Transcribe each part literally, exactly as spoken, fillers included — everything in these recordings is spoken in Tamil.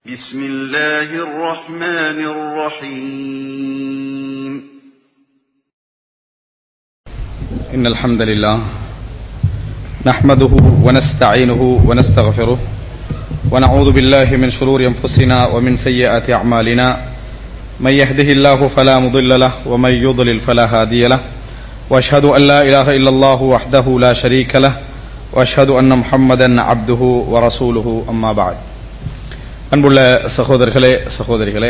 بسم الله الرحمن الرحيم إن الحمد لله نحمده ونستعينه ونستغفره ونعوذ بالله من شرور أنفسنا ومن سيئات أعمالنا من يهده الله فلا مضل له ومن يضلل فلا هادي له وأشهد أن لا إله إلا الله وحده لا شريك له وأشهد أن محمدا عبده ورسوله أما بعد அன்புள்ள சகோதரர்களே சகோதரிகளே,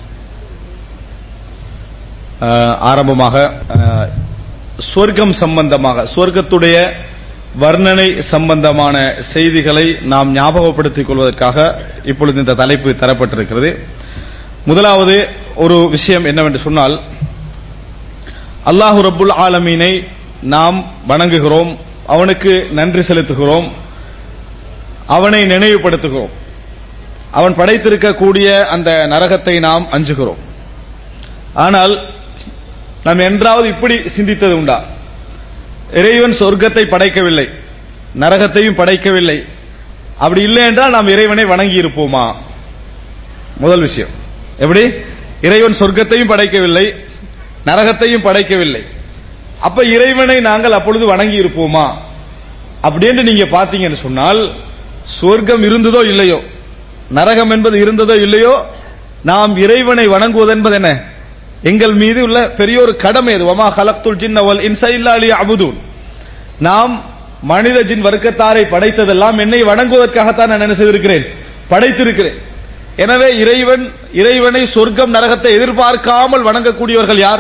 ஆரம்பமாக சொர்க்கம் சம்பந்தமாக சொர்க்கத்துடைய வர்ணனை சம்பந்தமான செய்திகளை நாம் ஞாபகப்படுத்திக் கொள்வதற்காக இப்பொழுது இந்த தலைப்பு தரப்பட்டிருக்கிறது. முதலாவது ஒரு விஷயம் என்னவென்று சொன்னால், அல்லாஹு ரப்புல் ஆலமீனை நாம் வணங்குகிறோம், அவனுக்கு நன்றி செலுத்துகிறோம், அவனை நினைவுபடுத்துகிறோம், அவன் படைத்திருக்கக்கூடிய அந்த நரகத்தை நாம் அஞ்சுகிறோம். ஆனால் நாம் என்றாவது இப்படி சிந்தித்தது உண்டா? இறைவன் சொர்க்கத்தை படைக்கவில்லை, நரகத்தையும் படைக்கவில்லை, அப்படி இல்லை என்றால் நாம் இறைவனை வணங்கி இருப்போமா? முதல் விஷயம், எப்படி இறைவன் சொர்க்கத்தையும் படைக்கவில்லை, நரகத்தையும் படைக்கவில்லை, அப்ப இறைவனை நாங்கள் அப்பொழுது வணங்கி இருப்போமா அப்படின்னு நீங்க பாத்தீங்கன்னு சொன்னால், சொர்க்கம் இருந்ததோ இல்லையோ, நரகம் என்பது இருந்ததோ இல்லையோ, நாம் இறைவனை வணங்குவது என்பது என்ன? எங்கள் மீது உள்ள பெரிய ஒரு கடமை. அது வமா ஹலக்துல் ஜின்ன வல் இன்ஸ இல்லா லியஅபுதூன். நாம் மனித ஜின் வர்க்கத்தாரை படைத்ததெல்லாம் என்னை வணங்குவதற்காகத்தான் நான் என்ன செய்திருக்கிறேன், படைத்திருக்கிறேன். எனவே இறைவன் இறைவனை சொர்க்கம் நரகத்தை எதிர்பார்க்காமல் வணங்கக்கூடியவர்கள் யார்?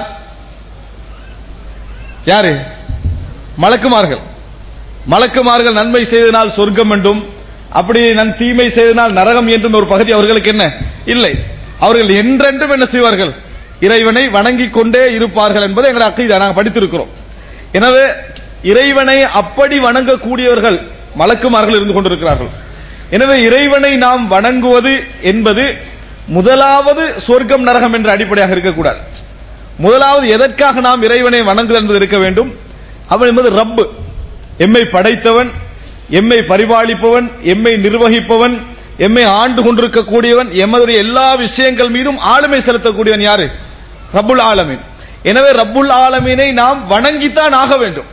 யாரு? மலக்குமார்கள். மலக்குமார்கள் நன்மை செய்தனால் சொர்க்கம் என்றும், அப்படி நன் தீமை செய்தனால் நரகம் என்றும் ஒரு பகுதி அவர்களுக்கு என்ன இல்லை. அவர்கள் என்றென்றும் என்ன செய்வார்கள்? இறைவனை வணங்கிக் கொண்டே இருப்பார்கள் என்பதை எங்களை அக்கீதா நாங்கள் படித்திருக்கிறோம். எனவே இறைவனை அப்படி வணங்கக்கூடியவர்கள் மலக்குமார்கள் இருந்து கொண்டிருக்கிறார்கள். எனவே இறைவனை நாம் வணங்குவது என்பது முதலாவது சொர்க்கம் நரகம் என்ற அடிப்படையாக இருக்கக்கூடாது. முதலாவது எதற்காக நாம் இறைவனை வணங்குதல் என்பது இருக்க வேண்டும்? அவன் என்பது ரப்பு, எம்மை படைத்தவன், எம்மை பரிபாலிப்பவன், எம்மை நிர்வகிப்பவன், எம்மை ஆண்டு கொண்டிருக்கக்கூடியவன், எமதுடைய எல்லா விஷயங்கள் மீதும் ஆளுமை செலுத்தக்கூடியவன் யாரு? ரப்புல் ஆலமீன். எனவே ரப்புல் ஆலமீனை நாம் வணங்கித்தான் ஆக வேண்டும்,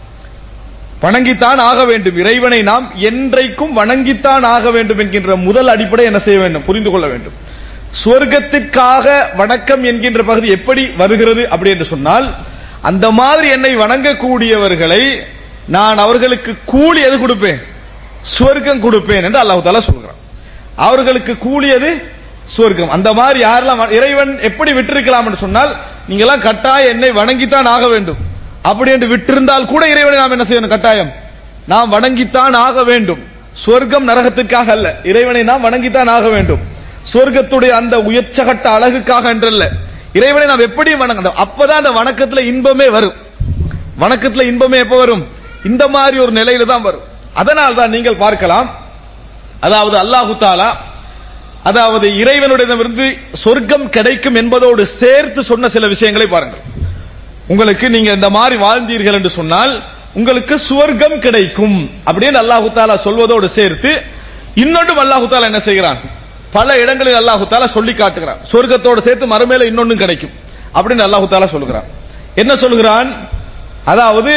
வணங்கித்தான் ஆக வேண்டும். இறைவனை நாம் என்றைக்கும் வணங்கித்தான் ஆக வேண்டும் என்கின்ற முதல் அடிப்படை என்ன செய்ய வேண்டும், புரிந்து கொள்ள வேண்டும். சொர்க்கத்திற்காக வணக்கம் என்கின்ற பகுதி எப்படி வருகிறது அப்படி என்று சொன்னால், அந்த மாதிரி என்னை வணங்கக்கூடியவர்களை நான் அவர்களுக்கு கூலி எது கொடுப்பேன்? சொர்க்கம் கொடுப்பேன் என்று அல்லாஹ் தஆலா சொல்கிறான். அவர்களுக்கு கூலியது சொர்க்கம். அந்த மாதிரி யாரெல்லாம் இறைவன் எப்படி விட்டிருக்கலாம் என்று சொன்னால், நீங்க எல்லாம் கட்டாயம் என்னை வணங்கித்தான் ஆக வேண்டும் அப்படி என்று விட்டிருந்தால் கூட இறைவனை நாம் என்ன செய்யணும்? கட்டாயம் நாம் வணங்கித்தான் ஆக வேண்டும். சொர்க்கம் நரகத்திற்காக அல்ல, இறைவனை நாம் வணங்கித்தான் ஆக வேண்டும். சொர்க்கத்துடைய அந்த உயர்ச்சகட்ட அழகுக்காக என்றல்ல, இறைவனை நாம் எப்படி வணங்கணும், அப்பதான் அந்த வணக்கத்துல இன்பமே வரும். வணக்கத்துல இன்பமே எப்ப வரும்? இந்த மாதிரி ஒரு நிலையில தான் வரும். அதனால் தான் நீங்கள் பார்க்கலாம், அதாவது அல்லாஹு தஆலா அதாவது இறைவனுடையமிருந்து சொர்க்கம் கிடைக்கும் என்பதோடு சேர்த்து சொன்ன சில விஷயங்களை பாருங்கள். உங்களுக்கு நீங்க இந்த மாதிரி வாழ்ந்தீர்கள் என்று சொன்னால் உங்களுக்கு சுவர்க்கம் கிடைக்கும் அப்படின்னு அல்லாஹு தஆலா சொல்வதோடு சேர்த்து இன்னொன்றும் அல்லாஹு தஆலா என்ன செய்கிறான்? பல இடங்களில் அல்லாஹு தஆலா சொல்லி காட்டுகிறான். சொர்க்கத்தோடு சேர்த்து மறுமையில இன்னொன்னும் கிடைக்கும் அப்படின்னு அல்லாஹு தஆலா சொல்கிறான். என்ன சொல்கிறான்? அதாவது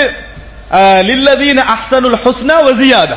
லில்லதீன அஹ்ஸனுல் ஹுஸ்னா வ ஜியாதா,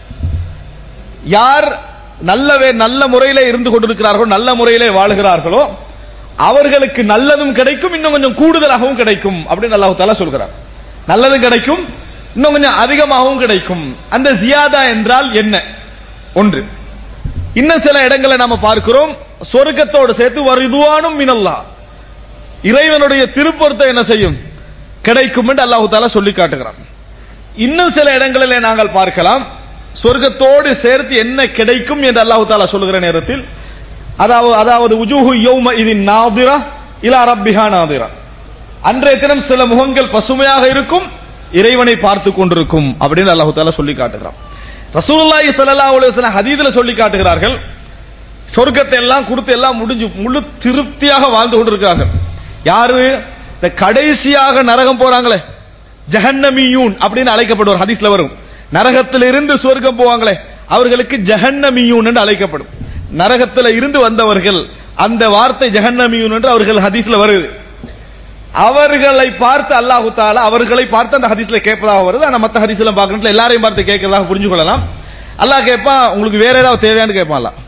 யார் நல்லவே நல்ல முறையிலே இருந்து கொண்டிருக்கிறார்களோ, நல்ல முறையிலே வாழுகிறார்களோ, அவர்களுக்கு நல்லதும் கிடைக்கும், இன்னும் கொஞ்சம் கூடுதலாகவும் கிடைக்கும் அப்படின்னு அல்லாஹ் தஆலா சொல்கிறார். நல்லதும் கிடைக்கும், இன்னும் கொஞ்சம் அதிகமாகவும் கிடைக்கும். அந்த ஜியாதா என்றால் என்ன? ஒன்று. இன்னும் சில இடங்களை நாம பார்க்கிறோம், சொர்க்கத்தோடு சேர்த்து வரிதுவானும் மினல்லாஹ், இறைவனுடைய திருப்பொருத்தம் என்ன செய்யும்? கிடைக்கும் என்று அல்லாஹ் தஆலா சொல்லி காட்டுகிறான். இன்னும் சில இடங்களிலே நாங்கள் பார்க்கலாம், சொர்க்கத்தோடு சேர்த்து என்ன கிடைக்கும் என்று அல்லாஹ் தஆலா சொல்லுகிற நேரத்தில், அதாவது அதாவது உஜூஹு யௌம இதின் நாதிரா இலா ரப்பிஹா நாதிரா, அன்றைய தினம் சில முகங்கள் பசுமையாக இருக்கும், இறைவனை பார்த்து கொண்டிருக்கும் அப்படின்னு அல்லாஹ் தஆலா சொல்லி காட்டுகிறான். ரசூலுல்லாஹி ஸல்லல்லாஹு அலைஹி வஸல்லம் ஹதீஸ்ல சொல்லி காட்டுகிறார்கள், சொர்க்கத்தை எல்லாம் கொடுத்து எல்லாம் முடிஞ்சு முழு திருப்தியாக வாழ்ந்து கொண்டிருக்கிறார்கள். யாரு? இந்த கடைசியாக நரகம் போறாங்களே, ஜஹன்னமியூன் அப்படின்னு அழைக்கப்படுவார். ஹதீஸ்ல வரும், நரகத்திலிருந்து சொர்க்கம் போவாங்களே அவர்களுக்கு ஜஹன்னமியூன் என்று அழைக்கப்படும். நரகத்தில் இருந்து வந்தவர்கள், அந்த வார்த்தை ஜஹன்னமியூன் என்று அவர்கள் ஹதீஸ்ல வருது. அவர்களை பார்த்து அல்லாஹு தஆலா அவர்களை பார்த்து அந்த ஹதீஸ்ல கேட்பதாக வருது. ஆனா மத்த ஹதீஸ்ல பார்க்கறதுல எல்லாரையும் பார்த்து கேட்கறதாக புரிஞ்சு கொள்ளலாம். அல்லாஹ் கேட்பான், உங்களுக்கு வேற ஏதாவது தேவையான்னு கேட்பான். அல்லாஹ்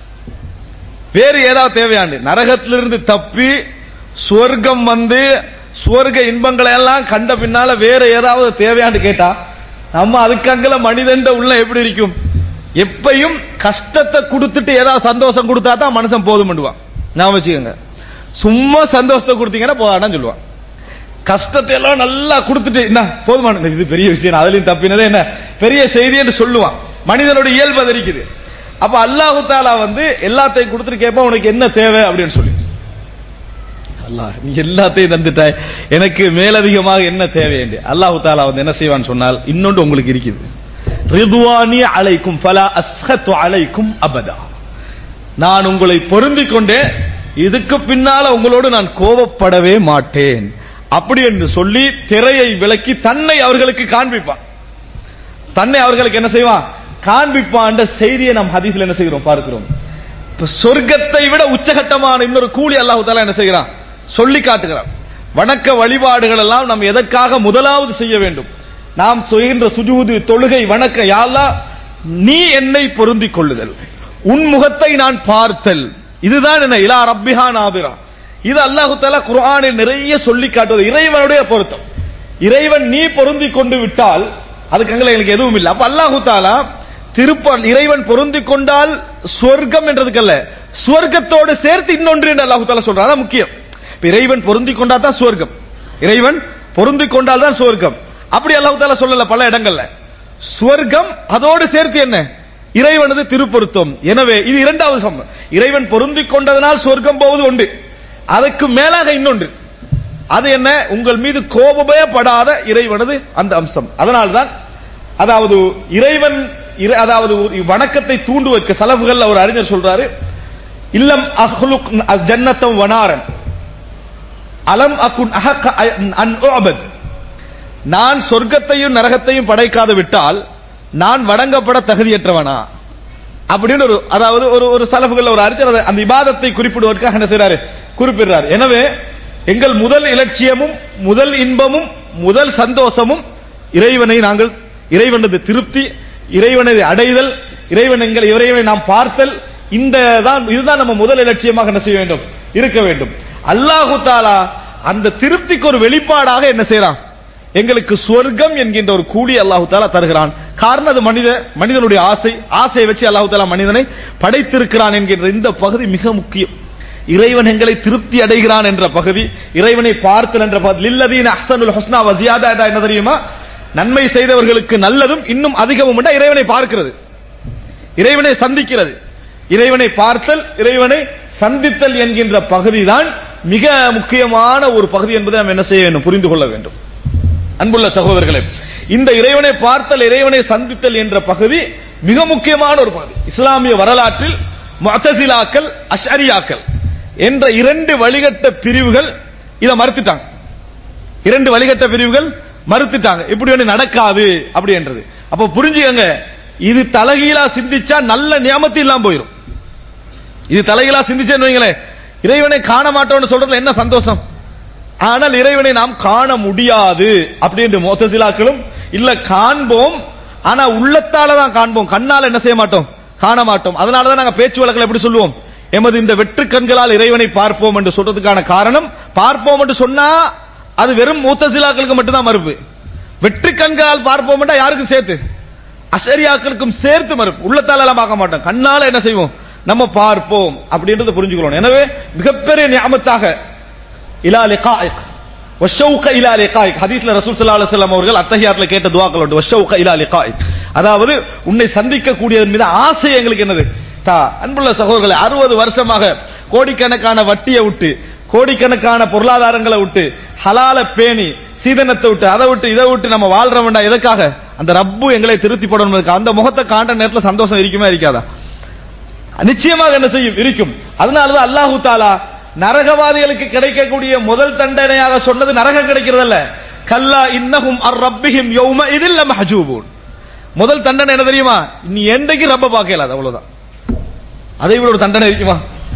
வேறு ஏதாவது தேவையாண்டு, நரகத்திலிருந்து தப்பி சுவர்க்கம் வந்து சுவர்க்க இன்பங்களை எல்லாம் கண்ட பின்னால வேற ஏதாவது தேவையாண்டு கேட்டா நம்ம அதுக்கங்கல மனிதன் உள்ள எப்படி இருக்கும்? எப்பையும் கஷ்டத்தை கொடுத்துட்டு ஏதாவது சந்தோஷம் கொடுத்தா தான் மனுஷன் போதும் பண்ணுவான். நான் வச்சுக்கோங்க, சும்மா சந்தோஷத்தை கொடுத்தீங்கன்னா போதான்னு சொல்லுவான். கஷ்டத்தை எல்லாம் நல்லா கொடுத்துட்டு என்ன போதுமான, இது பெரிய விஷயம், அதுலயும் தப்பினதே என்ன பெரிய செய்தி என்று சொல்லுவான். மனிதனுடைய இயல்பு அது இருக்குது. அப்ப அல்லாஹு தஆலா வந்து எல்லாத்தையும் கொடுத்துட்டு கேட்பான், உனக்கு என்ன தேவை அப்படின்னு சொல்லி. அல்லாஹ் நீ எல்லாத்தையும் தந்துட்டாய், எனக்கு மேலதிகமாக என்ன தேவை என்று அல்லாஹு தஆலா வந்து என்ன செய்வான்னு சொன்னால், இன்னொன்று உங்களுக்கு இருக்குது, ரிதுவானி அலைக்கும் ஃபலா அஸ்ஹத்து அலைக்கும் அபதா, நான் உங்களை பொருந்திக் கொண்டேன், இதுக்கு பின்னால உங்களோடு நான் கோபப்படவே மாட்டேன் அப்படி என்று சொல்லி திரையை விலக்கி தன்னை அவர்களுக்கு காண்பிப்பான். தன்னை அவர்களுக்கு என்ன செய்வான்? காண்பிப்பான். செய்தியை நாம் ஹதீஸ்ல என்ன செய்கிறோம் பார்க்கிறோம். சொர்க்கத்தை விட உச்சகட்டமான இன்னொரு கூலி அல்லாஹ் தஆலா என்ன செய்கிறான் சொல்லி காட்டுகிறான். வணக்க வழிபாடுகள் எல்லாம் நாம் எதற்காக முதலாவது செய்ய வேண்டும்? நாம் செய்கின்ற சுஜூது, தொழுகை, வணக்க, யா அல்லாஹ் நீ என்னை பொருந்திக் கொள்ளுதல், உன் முகத்தை நான் பார்த்தல், இதுதான் என்ன இலா ரப்பிஹா நாபிரா. இது அல்லாஹ் தஆலா குர்ஆனில் நிறைய சொல்லி காட்டுவது இறைவனுடைய பொருத்தம். இறைவன் நீ பொருந்திக் கொண்டு விட்டால் அதுக்கு எங்களுக்கு எதுவும் இல்லை. அப்ப அல்லாஹ் தஆலா திருப்ப இறைவன் பொருந்திக் கொண்டால் சொர்க்கம் என்றதுக்கல்ல, சொர்க்கத்தோடு சேர்த்து இன்னொன்று என்று அல்லாஹ் தஆலா சொல்றான். அதான் முக்கியம். இறைவன் பொருந்திக் கொண்டா தான் சொர்க்கம், இறைவன் பொருந்திக் கொண்டால் தான் சொர்க்கம். அப்படி அல்லாஹ் தஆலா சொல்லல பல இடங்கள்ல. சொர்க்கம் அதோடு சேர்த்து என்ன இறைவனது திருப்பொருத்தம். எனவே இது இரண்டாவது சம்பவம். இறைவன் பொருந்திக் கொண்டதனால் சொர்க்கம் போவது உண்டு, அதுக்கு மேலாக இன்னொன்று, அது என்ன? உங்கள் மீது கோபமே படாத இறைவனது அந்த அம்சம். அதனால்தான் அதாவது இறைவன் அதாவது வணக்கத்தை தூண்டுவதற்கு சலஃபுகள் ஒரு அறிஞர் சொல்றாரு, இல்லம் அஹ்லுக் ஜன்னத்தம் வனாரன் அலம் அகுன் அஹக்க அன் உஅபத், நான் சொர்க்கத்தையும் நரகத்தையும் படைக்காத விட்டால் நான் வணங்கப்பட தகுதியற்றவனா அப்படின்னு ஒரு அதாவது ஒரு ஒரு சலஃபுகள் ஒரு அறிஞர் அந்த இபாதத்தை குறிப்பிடுவதற்காக என்ன செய்றாரு குறிப்பிடுறார். எனவே எங்கள் முதல் இலட்சியமும் முதல் இன்பமும் முதல் சந்தோஷமும் இறைவனை நாங்கள் இறைவனது திருப்தி, இறைவனது அடைதல், இறைவன் எங்கள் இறைவனை நாம் பார்த்தல், இந்த தான் இதுதான் நம்ம முதல் இலட்சியமாக என்ன செய்ய வேண்டும் இருக்க வேண்டும். அல்லாஹு தஆலா அந்த திருப்திக்கு ஒரு வெளிப்பாடாக என்ன செய்யறான், எங்களுக்கு சொர்க்கம் என்கின்ற ஒரு கூலி அல்லாஹு தஆலா தருகிறான். காரணம் அது மனித மனிதனுடைய ஆசை, ஆசையை வச்சு அல்லாஹு தஆலா மனிதனை படைத்திருக்கிறான் என்கின்ற இந்த பகுதி மிக முக்கியம். இறைவன் எங்களை திருப்தி அடைகிறான் என்ற பகுதி, இறைவனை பார்த்தல் என்ற பகுதி. லில்லதீன அஹ்ஸனுல் ஹுஸ்னா வ ஜியாதா என்ன தெரியுமா? நன்மை செய்தவர்களுக்கு நல்லதும் இன்னும் அதிகமும் உண்டா இறைவனை பார்க்கிறது, இறைவனை சந்திக்கிறது. இறைவனை பார்த்தல், இறைவனை சந்தித்தல் என்கின்ற பகுதி தான் மிக முக்கியமான ஒரு பகுதி என்பதை நாம் என்ன செய்ய வேண்டும் புரிந்து கொள்ள வேண்டும். அன்புள்ள சகோதரர்களே, இந்த இறைவனை பார்த்தல், இறைவனை சந்தித்தல் என்ற பகுதி மிக முக்கியமான ஒரு பகுதி. இஸ்லாமிய வரலாற்றில் முஅ்தஸிலாக்கள், அஷ்அரியாக்கள் என்ற இரண்டு வழிகட்ட பிரிவுகள் இதை மறுத்துட்டாங்க. இரண்டு வழிகட்ட பிரிவுகள் மறுத்துட்டாங்க, இப்படி ஒன்று நடக்காது அப்படி என்றது. அப்ப புரிஞ்சுக்கங்க, இது தலைகீழா சிந்திச்சா நல்ல நியமத்து இல்லாம போயிடும். இது தலைகீழா சிந்திச்சேன்னு வைங்களேன், இறைவனை காண மாட்டோம்னு சொல்றதுல என்ன சந்தோஷம்? ஆனால் இறைவனை நாம் காண முடியாது அப்படி என்று முஅ்தஸிலாக்களும் இல்ல, காண்போம் ஆனா உள்ளத்தால தான் காண்போம், கண்ணால என்ன செய்ய மாட்டோம் காண மாட்டோம். அதனாலதான் நாங்க பேச்சு வழக்கில் எப்படி சொல்லுவோம், எமது இந்த வெற்று கண்களால் இறைவனை பார்ப்போம் என்று சொல்றதுக்கான காரணம், பார்ப்போம் என்று சொன்னா அது வெறும் முஅ்தஸிலாக்களுக்கு மட்டும்தான் மறுப்பு. வெற்று கண்களால் பார்ப்போம் யாருக்கும் சேர்த்து, அஷ்அரியாக்களுக்கும் சேர்த்து மறுப்பு. உள்ளத்தால எல்லாம் பார்க்க மாட்டோம், கண்ணால என்ன செய்வோம் நம்ம பார்ப்போம் அப்படின்றது புரிஞ்சுக்கணும். எனவே மிகப்பெரிய நியமத்தாக இலா லிகாயிக் வஷௌக இலா லிகாயிக், ஹதீஸ்ல ரசூல் ஸல்லல்லாஹு அலைஹி வஸல்லம் அவர்கள் அத்தஹியாத்ல கேட்ட துஆக்கள் உண்டு. வஷௌக இலா லிகாயிக், அதாவது உன்னை சந்திக்க கூடியதன் மீது ஆசை எங்களுக்கு என்னது தா. அன்புள்ள சகோதரர்களே, அறுபது வருஷமாக கோடிக்கணக்கான வட்டியை விட்டு, கோடிக்கணக்கான பொருளாதாரங்களை விட்டு, ஹலால பேணி, சீதனத்தை விட்டு, அதை விட்டு இதை விட்டு நம்ம வாழ்ற வேண்டாம். எதற்காக? அந்த ரப்பு எங்களை திருப்தி படணும். அந்த முகத்தை காண்ற நேரத்தில் சந்தோஷம் இருக்குமா இருக்காதா? நிச்சயமாக என்ன செய்யும் இருக்கும். அதனாலதான் அல்லாஹு தஆலா நரகவாதிகளுக்கு கிடைக்கக்கூடிய முதல் தண்டனையாக சொன்னது நரகம் கிடைக்கிறதல்ல, கல்லா இன்னஹும் அர் ரப்பிஹிம் யௌம இதில் லமஹ்ஜூபூன். முதல் தண்டனை என்ன தெரியுமா? நீ என்றைக்கு ரப்ப பார்க்கல, அவ்வளவுதான். அதை விட ஒரு தண்டனை இருக்குமா?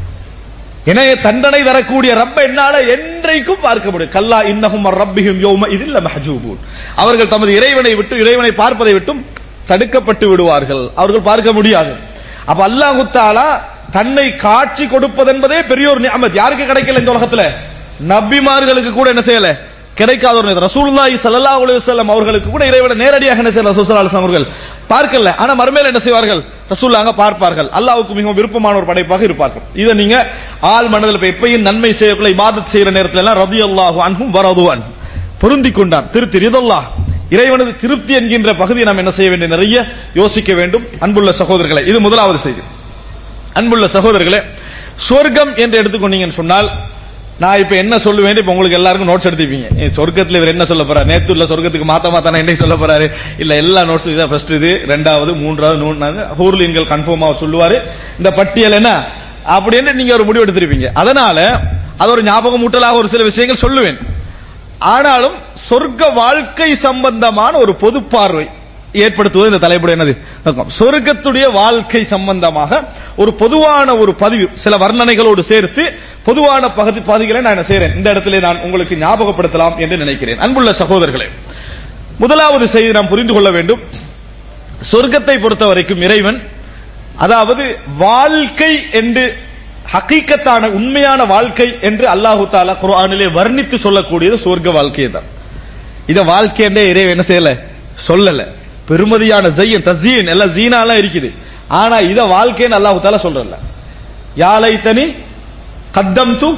எனவே தண்டனை தரக்கூடிய ரப்ப என்னால என்றைக்கும் பார்க்க முடியும். கல்லா இன்னஹும் ரப்பிஹிம் யௌம இதில் மஹ்ஜூபூன். அவர்கள் தமது இறைவனை விட்டு இறைவனை பார்ப்பதை விட்டும் தடுக்கப்பட்டு விடுவார்கள். அவர்கள் பார்க்க முடியாது. அப்ப அல்லாஹ் தஆலா தன்னை காட்சி கொடுப்பது என்பதே பெரிய ஒரு நிஅமத். யாருக்கு கிடைக்கல இந்த உலகத்துல? நபிமார்களுக்கு கூட என்ன செய்யல, கிடைக்காத ஒரு நிலை. ரசூலுல்லாஹி ஸல்லல்லாஹு அலைஹி வஸல்லம் அவர்களுக்கு கூட இறைவனை நேரடியாக என்ன செய்யல ரசூல் ஸல்லல்லாஹு அலைஹி வஸல்லம் அவர்கள் பார்க்கல. ஆனா மறுமையில என்ன செய்வார்கள்? ரசூலுல்லாஹ் பார்ப்பார்கள். அல்லாஹ்வுக்கு மிகவும் விருப்பமான ஒரு படைப்பாக இருப்பார்கள். இதை நீங்க ஆள் மனதில் எப்பயும் நன்மை செய்யக்குள்ள இபாதத் செய்யற நேரத்துல எல்லாம் ரலியல்லாஹு அன்ஹும் வரது அன்ஹு பொருந்தி கொண்டான். திருப்தி ரிதல்லாஹ் இறைவனது திருப்தி என்கின்ற பகுதியை நாம் என்ன செய்ய வேண்டும்? நிறைய யோசிக்க வேண்டும். அன்புள்ள சகோதரர்களே, இது முதலாவது செய்தி. அன்புள்ள சகோதரர்களே, சொர்க்கம் என்று எடுத்துக்கொண்டீங்கன்னு சொன்னால் நான் இப்ப என்ன சொல்லுவேன், இப்ப உங்களுக்கு எல்லாருக்கும் நோட்ஸ் எடுத்துப்பீங்க. சொர்க்கத்தில் இவர் என்ன சொல்ல போறாரு, நேத்து உள்ள சொர்க்கத்துக்கு மாத்த மாத்தான என்ன சொல்ல போறாரு, இல்ல எல்லா நோட்ஸ் இதான் ஃபர்ஸ்ட், இது ரெண்டாவது மூன்றாவது நூறாவது ஹூர்லீன்கள் கன்ஃபார்மா சொல்லுவாரு. இந்த பட்டியல் என்ன அப்படின்னு நீங்க ஒரு முடிவு எடுத்திருப்பீங்க. அதனால அது ஒரு ஞாபகம் ஊட்டலாக ஒரு சில விஷயங்கள் சொல்லுவேன். ஆனாலும் சொர்க்க வாழ்க்கை சம்பந்தமான ஒரு பொது பார்வை ஏற்படுத்துவது இந்த தலைப்புடைய என்னது சொர்க்கத்துடைய வாழ்க்கை சம்பந்தமாக ஒரு பொதுவான ஒரு பதிவு, சில வர்ணனைகளோடு சேர்த்து பொதுவான பகுதி பகுதிகளை நான் என்ன செய்றேன், இந்த இடத்திலே நான் உங்களுக்கு ஞாபகப்படுத்தலாம் என்று நினைக்கிறேன். அன்புள்ள சகோதரர்களே, முதலாவது செய்தி நாம் புரிந்து கொள்ள வேண்டும். சொர்க்கத்தை பொறுத்த வரைக்கும் இறைவன், அதாவது வாழ்க்கை என்று ஹகீகத்தான உண்மையான வாழ்க்கை என்று அல்லாஹு தஆலா குர்ஆனிலே வர்ணித்து சொல்லக்கூடியது சொர்க்க வாழ்க்கையை தான். இத வாழ்க்கை என்றே இறைவன் என்ன செய்யல, சொல்லல. பெருமதியான ஜையன் தஸ்யீன் எல்லாம் ஜீனாலாம் இருக்குது. ஆனா இத வாழ்க்கைன்னு அல்லாஹ் தஆலா சொல்றல. யா லைதனி கத்தம்து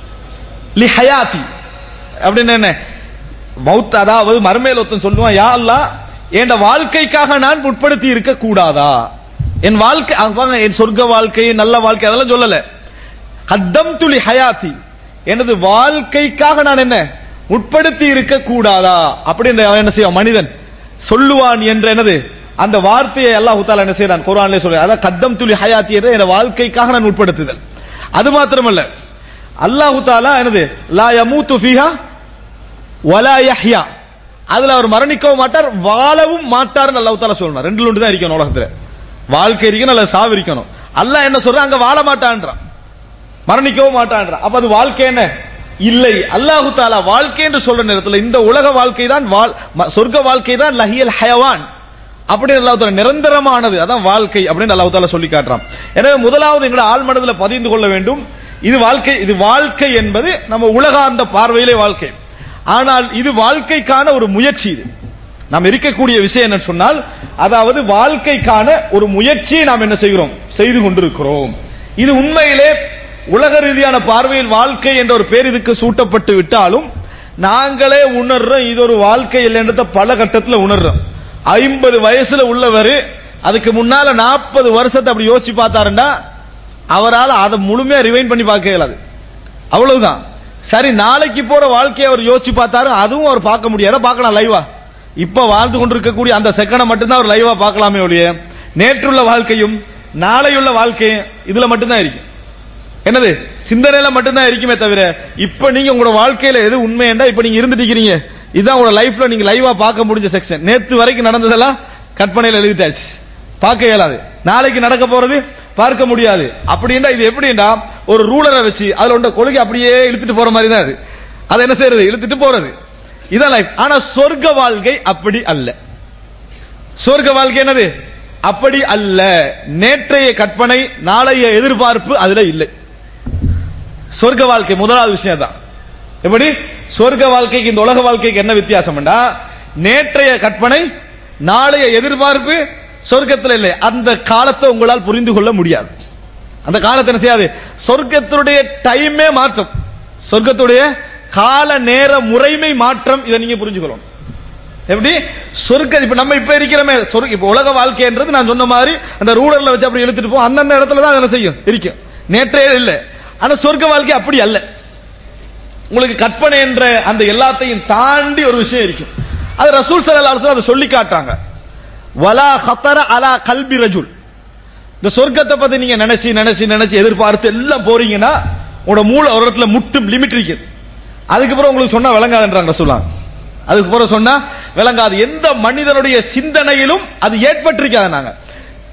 லிஹயாத்தி அப்படின்னு என்ன மௌத், அதாவது மர்மையில ஒருத்தன் சொல்லுவான், யா அல்லாஹ் என் வாழ்க்கைக்காக நான் உட்படுத்தி இருக்க கூடாதா, என் வாழ்க்கை என் சொர்க்க வாழ்க்கை நல்ல வாழ்க்கை அதெல்லாம் சொல்லல. கத்தம்து லிஹயாத்தி எனது வாழ்க்கைக்காக நான் என்ன உட்படுத்தி இருக்க கூடாதா அப்படின்னு என்ன செய்வான் மனிதன் சொல்லுவான் என்ற என்னது அந்த வார்த்தையை அல்லாஹ் தஆலா என்ன செய்றான் குர்ஆனிலே சொல்றான். அத கத்தம் துலி ஹயாத்தி என்ற என் வாழ்க்கைக்காக நான் உட்படுத்துதல். அது மாத்திரமல்ல, அல்லாஹ் தஆலா என்னது லா யமூது ஃபீஹா வலா யஹ்யா, அதுல அவர் மரணிக்கவும் மாட்டார் வாழவும் மாட்டார்னு அல்லாஹ் தஆலா சொல்றான். ரெண்டுல ஒன்று தான் இருக்கணும் உலகத்துல, வாழ்க்கை இருக்கணும் அல்ல சாவு இருக்கணும். அல்லாஹ் என்ன சொல்றான், அங்க வாழ மாட்டான்றான், மரணிக்கவும் மாட்டான்றான். அப்ப அது வாழ்க்கை என்ன இல்லை. அல்லாஹு தஆலா வாழ்க்கை என்று சொல்ற நேரத்தில் இந்த உலக வாழ்க்கை தான் சொர்க்க வாழ்க்கை தான் லஹியல் ஹயவான் அப்படின்னு அல்லாஹ் தஆலா நிரந்தரமானது, அதான் வாழ்க்கை அப்படின்னு அல்லாஹ் தஆலா சொல்லி காட்டுறான். எனவே முதலாவது எங்களை ஆழ் மனதில் பதிந்து கொள்ள வேண்டும், இது வாழ்க்கை. இது வாழ்க்கை என்பது நம்ம உலகார்ந்த பார்வையிலே வாழ்க்கை. ஆனால் இது வாழ்க்கைக்கான ஒரு முயற்சி. இது நாம் இருக்கக்கூடிய விஷயம் என்ன சொன்னால், அதாவது வாழ்க்கைக்கான ஒரு முயற்சியை நாம் என்ன செய்கிறோம், செய்து கொண்டிருக்கிறோம். இது உண்மையிலே உலக ரீதியான பார்வையில் வாழ்க்கை என்ற ஒரு பேர் இதுக்கு சூட்டப்பட்டு விட்டாலும் நாங்களே உணர்றோம் இது ஒரு வாழ்க்கை இல்லைன்றத பல கட்டத்தில் உணர்றோம். ஐம்பது வயசுல உள்ளவர் அதுக்கு முன்னால நாற்பது வருஷத்தை அப்படி யோசிச்சு பார்த்தாருன்னா அவரால் அதை முழுமையா ரிவைண்ட் பண்ணி பார்க்க இயலாது. அவ்வளவுதான். சரி, நாளைக்கு போற வாழ்க்கையை அவர் யோசிச்சு பார்த்தாரு, அதுவும் அவர் பார்க்க முடியாது. பார்க்கலாம் லைவா, இப்ப வாழ்ந்து கொண்டிருக்கக்கூடிய அந்த செகண்டை மட்டும்தான் அவர் லைவா பார்க்கலாமே ஒழிய நேற்றுள்ள வாழ்க்கையும் நாளையுள்ள வாழ்க்கையும் இதுல மட்டும்தான் இருக்கு. என்னது சிந்தனையில மட்டும்தான் இருக்குமே தவிர இப்ப நீங்க உங்களோட வாழ்க்கையில எது உண்மை என்றா இப்ப நீங்க இருந்துட்டு இருக்கீங்க, இதுதான் உங்களோட லைஃப்ல நீங்க லைவா பார்க்க முடிஞ்ச செக்ஷன். நேத்து வரைக்கும் நடந்ததெல்லாம் கற்பனையில எழுதிட்டாச்சு, பார்க்க இயலாது. நாளைக்கு நடக்க போறது பார்க்க முடியாது. அப்படின்னா இது எப்படின்னா ஒரு ரூலரை வச்சு அதுல உள்ள கொள்கை அப்படியே இழுத்துட்டு போற மாதிரி தான் அது. அதை என்ன செய்யறது, இழுத்துட்டு போறது, இதான் லைஃப். ஆனா சொர்க்க வாழ்க்கை அப்படி அல்ல. சொர்க்க வாழ்க்கை என்னது அப்படி அல்ல. நேற்றைய கற்பனை நாளைய எதிர்பார்ப்பு அதுல இல்லை. சொர்க்க வாழ்க்கை முதலாவது விஷயம் தான். எப்படி சொர்க்க வாழ்க்கைக்கு இந்த உலக வாழ்க்கைக்கு என்ன வித்தியாசம்? நேற்றைய கற்பனை நாளைய எதிர்பார்ப்பு சொர்க்கத்தில் இல்லை. அந்த காலத்தை உங்களால் புரிந்து கொள்ள முடியாது. அந்த காலத்தை என்ன செய்யாது, சொர்க்கத்துடைய டைமே மாற்றம், சொர்க்கத்துடைய கால நேர முறைமை மாற்றம். இதை நீங்க புரிஞ்சுக்கணும். எப்படி சொர்க்க இப்ப நம்ம இப்ப இருக்கிறமே சொர்க்க இப்ப உலக வாழ்க்கைன்றது நான் சொன்ன மாதிரி அந்த ரூலர்ல வச்சு அப்படி இழுத்துட்டு போ, அந்தந்த இடத்துல தான் என்ன செய்யும் இருக்கும், நேற்றைய இல்லை. ஆனா சொர்க்க வாழ்க்கை அப்படி அல்ல. உங்களுக்கு கற்பனை என்ற அந்த எல்லாத்தையும் தாண்டி ஒரு விஷயம் இருக்கும். அது ரசூல் ஸல்லல்லாஹு அலைஹி வஸல்லம் அதை சொல்லி காட்டுறாங்க. வலா ஹத்தர அலா கல்பி ரஜுல். இந்த சொர்க்கத்தை பத்தி நீங்க நினைச்சு நினைச்சு நினைச்சு எதிர்பார்த்து எல்லாம் போறீங்கன்னா உங்களோட மூளை ஒரு இடத்துல முட்டும் லிமிட் இருக்குது. அதுக்கப்புறம் உங்களுக்கு சொன்னா விளங்காதுன்றாங்க ரசூலுல்லாஹ். அதுக்கு பிறகு சொன்னா விளங்காது. எந்த மனிதனுடைய சிந்தனையிலும் அது ஏற்பட்டிருக்காது. நாங்க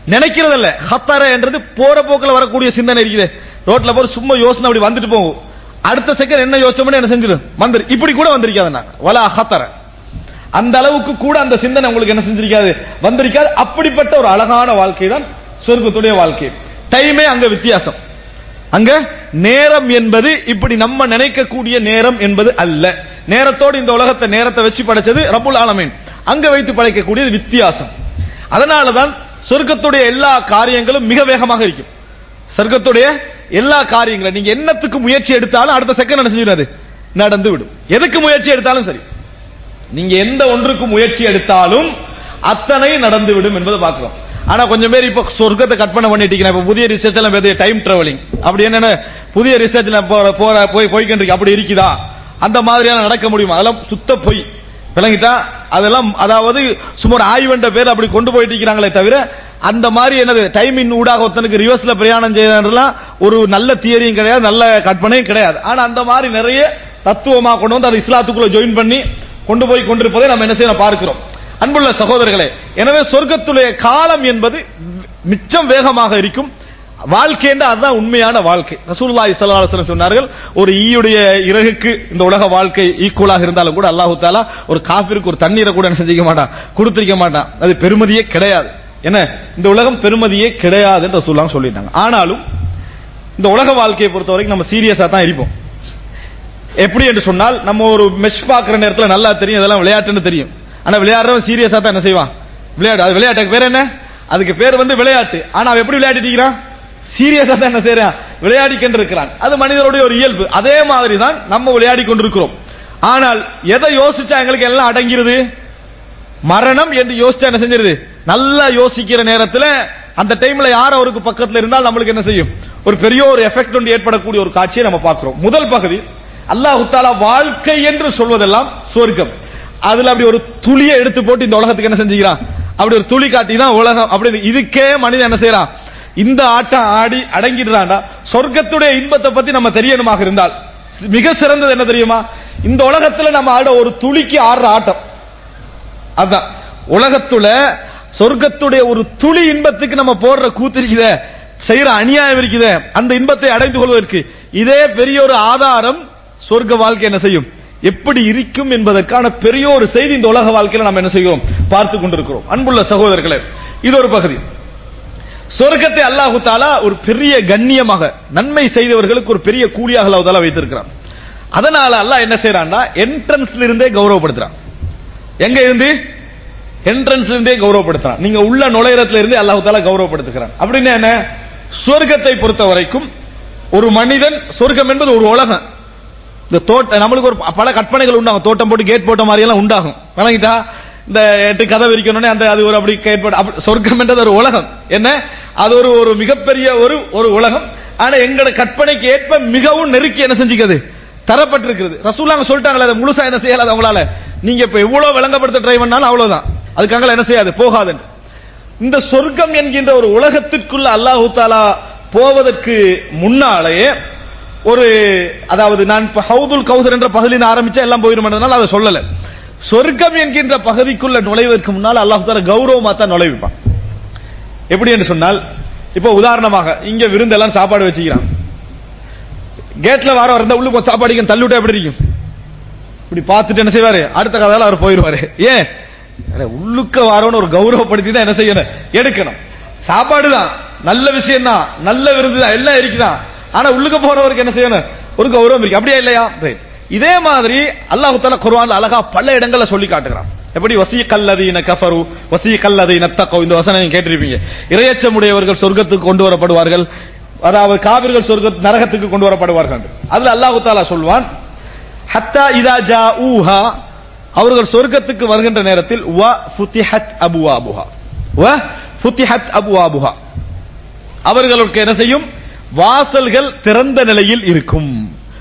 நினைக்கிறதல்ல. ஹத்தர என்றது போற போக்கில் வரக்கூடிய சிந்தனை இருக்குது. ரோட்ல போற சும்மா யோசனை அப்படி வந்துட்டு போகும், அடுத்த செகண்ட் என்ன யோசிச்சோம்னு என்ன செஞ்சிடும் வந்து இப்படி கூட வந்திருக்காது. நாங்க வலா ஹத்தர அந்த அளவுக்கு கூட அந்த சிந்தனை உங்களுக்கு என்ன செஞ்சிருக்காது, வந்திருக்காது. அப்படிப்பட்ட ஒரு அழகான வாழ்க்கை தான் சொர்க்கத்துடைய வாழ்க்கை. டைமே அங்க வித்தியாசம். அங்க நேரம் என்பது இப்படி நம்ம நினைக்கக்கூடிய நேரம் என்பது அல்ல. நேரத்தோடு இந்த உலகத்தை நேரத்தை வச்சு படைச்சது ரப்புல் ஆலமீன், அங்க வைத்து படைக்கக்கூடியது வித்தியாசம். அதனாலதான் சொர்க்கத்துடைய எல்லா காரியங்களும் மிக வேகமாக இருக்கும். சொர்க்கத்துடைய எல்லா காரியங்களும் நீங்க என்னத்துக்கு முயற்சி எடுத்தாலும் அடுத்த செகண்ட் என்ன செஞ்சிடாது, நடந்து விடும். எதுக்கு முயற்சி எடுத்தாலும் சரி, நீங்க எந்த ஒன்றுக்கு முயற்சி எடுத்தாலும் அத்தனை நடந்து விடும் என்பதை பார்க்கிறோம். ஆனா கொஞ்சம் பேர் இப்ப சொர்க்கத்தை கற்பனை பண்ணிட்டு இப்ப புதிய ரிசர்ச் எல்லாம் டைம் டிராவலிங் அப்படி என்ன புதிய ரிசர்ச்ல போற போய் போய்கிட்டு அப்படி இருக்குதா, அந்த மாதிரியான நடக்க முடியுமா? அதெல்லாம் சுத்த பொய், விளங்கிட்டா? அதெல்லாம் அதாவது சுமார் ஆய்வென்ற பேர் அப்படி கொண்டு போயிட்டு இருக்கிறாங்களே தவிர அந்த மாதிரி என்னது டைமின் ஊடாக ஒருத்தனுக்கு ரிவர்ஸ்ல பிரயாணம் செய்யறதுலாம் ஒரு நல்ல தியரியும் கிடையாது, நல்ல கற்பனையும் கிடையாது. ஆனா அந்த மாதிரி நிறைய தத்துவமா கொண்டு வந்து அதை இஸ்லாத்துக்குள்ள ஜாயின் பண்ணி கொண்டு போய் கொண்டிருப்பதை நம்ம என்ன செய்ய பார்க்கிறோம். அன்புள்ள சகோதரர்களே, எனவே சொர்க்கத்துடைய காலம் என்பது மிச்சம் வேகமாக இருக்கும். வாழ்க்கை என்ற அதுதான் உண்மையான வாழ்க்கை. ரசூலுல்லாஹி ஸல்லல்லாஹு அலைஹி வஸல்லம் சொன்னார்கள், ஒரு ஈயுடைய இறகுக்கு இந்த உலக வாழ்க்கை ஈக்குவலாக இருந்தாலும் கூட அல்லாஹ் தஆலா ஒரு காஃபிருக்கு ஒரு தண்ணீரை கூட என்ன செஞ்சிக்க மாட்டான், கொடுத்திருக்க மாட்டான். அது பெருமதியே கிடையாது. என்ன, இந்த உலகம் பெருமதியே கிடையாது என்று ரசூலுல்லாஹ் சொல்லிட்டாங்க. ஆனாலும் இந்த உலக வாழ்க்கையை பொறுத்த வரைக்கும் நம்ம சீரியஸா தான் இருப்போம். எப்படி என்று சொன்னால், நம்ம ஒரு மெஷ் பார்க்கிற நேரத்தில் நல்லா தெரியும் இதெல்லாம் விளையாட்டுன்னு தெரியும். ஆனா விளையாடுறவன் சீரியஸா தான் என்ன செய்வான், விளையாடு. அது விளையாட்டுக்கு பேர் என்ன, அதுக்கு பேர் வந்து விளையாட்டு. ஆனா அவன் எப்படி விளையாடிட்டு இருக்கிறான், சீரியஸா தான் என்ன செய்யறான், விளையாடி கொண்டிருக்கிறான். அது மனிதனுடைய ஒரு இயல்பு. அதே மாதிரி தான் நம்ம விளையாடி கொண்டிருக்கிறோம். ஆனால் எதை யோசிச்சா எங்களுக்கு எல்லாம் அடங்கிறது, மரணம் என்று யோசிச்சா என்ன செஞ்சிருது, நல்லா யோசிக்கிற நேரத்தில் அந்த டைம்ல யார் அவருக்கு பக்கத்தில் இருந்தால் நம்மளுக்கு என்ன செய்யும், ஒரு பெரிய ஒரு எஃபெக்ட் ஒன்று ஏற்படக்கூடிய ஒரு காட்சியை நம்ம பார்க்கிறோம். முதல் பகுதி அல்லாஹ் தஆலா வாழ்க்கை என்று சொல்வதெல்லாம் சொர்க்கம். அதுல அப்படி ஒரு துளியை எடுத்து போட்டு இந்த உலகத்துக்கு என்ன செஞ்சுக்கிறான், அப்படி ஒரு துளி காட்டி தான் உலகம். அப்படி இதுக்கே மனிதன் என்ன செய்யறான், இந்த ஆட்டம் ஆடி அடங்கிடுறான்டா. சொர்க்கத்துடைய இன்பத்தை பத்தி நம்ம தெரியணுமாக இருந்தால் மிக சிறந்தது என்ன தெரியுமா, இந்த உலகத்துல நம்ம ஆட ஒரு துளிக்கு ஆடுற ஆட்டம். அதான் உலகத்துல சொர்க்கத்துடைய ஒரு துளி இன்பத்துக்கு நம்ம போடுற கூத்திருக்குத, செய்யற அநியாயம் இருக்குத, அந்த இன்பத்தை அடைந்து கொள்வதற்கு இதே பெரிய ஒரு ஆதாரம். சொர்க்க வாழ்க்கை என்ன செய்யும், எப்படி இருக்கும் என்பதற்கான பெரிய ஒரு செய்தி இந்த உலக வாழ்க்கையில நம்ம என்ன செய்கிறோம், பார்த்து கொண்டிருக்கிறோம். அன்புள்ள சகோதரர்களே, இது ஒரு பகுதி. சொர்க்கத்தை அல்லாஹு தஆலா ஒரு பெரிய கண்ணியமாக நன்மை செய்தவர்களுக்கு ஒரு பெரிய கூலியாக அல்லாஹ் தஆலா வைத்திருக்கிறான். அதனால அல்லாஹ் என்ன செய்யறான்னா, என்ட்ரன்ஸ்ல இருந்தே கௌரவப்படுத்துறான். எங்க இருந்து, என்ட்ரன்ஸ்ல இருந்தே கௌரவப்படுத்துறான். நீங்க உள்ள நுழையறதுல இருந்தே அல்லாஹு தஆலா கௌரவப்படுத்துகிறான். அப்படின்னா என்ன, சொர்க்கத்தை பொறுத்த வரைக்கும் ஒரு மனிதன், சொர்க்கம் என்பது ஒரு உலகம். இந்த தோட்டம் நம்மளுக்கு ஒரு பல கற்பனைகள் உண்டாகும், தோட்டம் போட்டு கேட் போட்ட மாதிரி எல்லாம் உண்டாகும். வணங்கிட்டா இந்த எட்டு கதவு இருக்கணும்னே அந்த அது ஒரு அப்படி கேட் போட்டு, சொர்க்கம் என்றது ஒரு உலகம். என்ன, அது ஒரு ஒரு மிகப்பெரிய ஒரு ஒரு உலகம். ஆனா எங்களோட கற்பனைக்கு ஏற்ப மிகவும் நெருக்கி என்ன செஞ்சுக்கிறது, தரப்பட்டிருக்கிறது. ரசூலுல்லாஹ் சொல்லிட்டாங்களே, அதை முழுசா என்ன செய்யலாது அவங்களால. நீங்க இப்ப எவ்வளவு விளங்கப்படுத்த ட்ரை பண்ணாலும் அவ்வளவுதான், அதுக்காக என்ன செய்யாது, போகாது. இந்த சொர்க்கம் என்கின்ற ஒரு உலகத்திற்குள்ள அல்லாஹ் தஆலா போவதற்கு முன்னாலேயே ஒரு, அதாவது நான் இப்ப ஹவுதுல் கௌசர் என்ற பகுதியில் ஆரம்பிச்சா எல்லாம் போயிருமானால அதை சொல்லல. சொர்க்கம் என்கின்ற பகுதிக்குள்ள நுழைவதற்கு முன்னால் அல்லாஹ் தஆலா கௌரவமா தான் நுழைவிப்பான். எப்படி என்று சொன்னால், இப்போ உதாரணமாக இங்க விருந்தெல்லாம் சாப்பாடு வச்சுக்கிறான், கேட்ல வர இருந்தா உள்ளுக்கு சாப்பாடு தள்ளிவிட்டா எப்படி இருக்கும், இப்படி பார்த்துட்டு என்ன செய்வாரு, அடுத்த கதையில அவர் போயிருவாரு. ஏன், உள்ளுக்க வாரோன்னு ஒரு கௌரவப்படுத்தி தான் என்ன செய்யணும், எடுக்கணும். சாப்பாடு தான் நல்ல விஷயம் தான், நல்ல விருந்து தான், எல்லாம் இருக்குதான். ஆனா உள்ளுக்க போறவருக்கு என்ன செய்யணும், ஒரு கௌரவம் இருக்கு. அப்படியே இல்லையா? இதே மாதிரி அல்லாஹ் தஆலா குர்ஆன்ல அழகா பல இடங்கள்ல சொல்லி காட்டுகிறான். எப்படி வஸீகல்லதீன கஃபரு வஸீகல்லதீன தக்கவு, இந்த வசனம் நீங்க கேட்டிருப்பீங்க. இறையச்சமுடையவர்கள் சொர்க்கத்துக்கு கொண்டு வரப்படுவார்கள், அதாவது காபிர்கள் சொர்க்க நரகத்துக்கு கொண்டு வரப்படுவார்கள். அதுல அல்லாஹ் தஆலா சொல்வான், ஹத்தா இதா ஜாஊஹா, அவர்கள் சொர்க்கத்துக்கு வருகின்ற நேரத்தில் வ ஃபுதிஹத் அபுவாபுஹா, வ ஃபுதிஹத் அபுவாபுஹா, அவர்களுக்கு என்ன செய்யும், வாசல்கள் திறந்த நிலையில் இருக்கும்.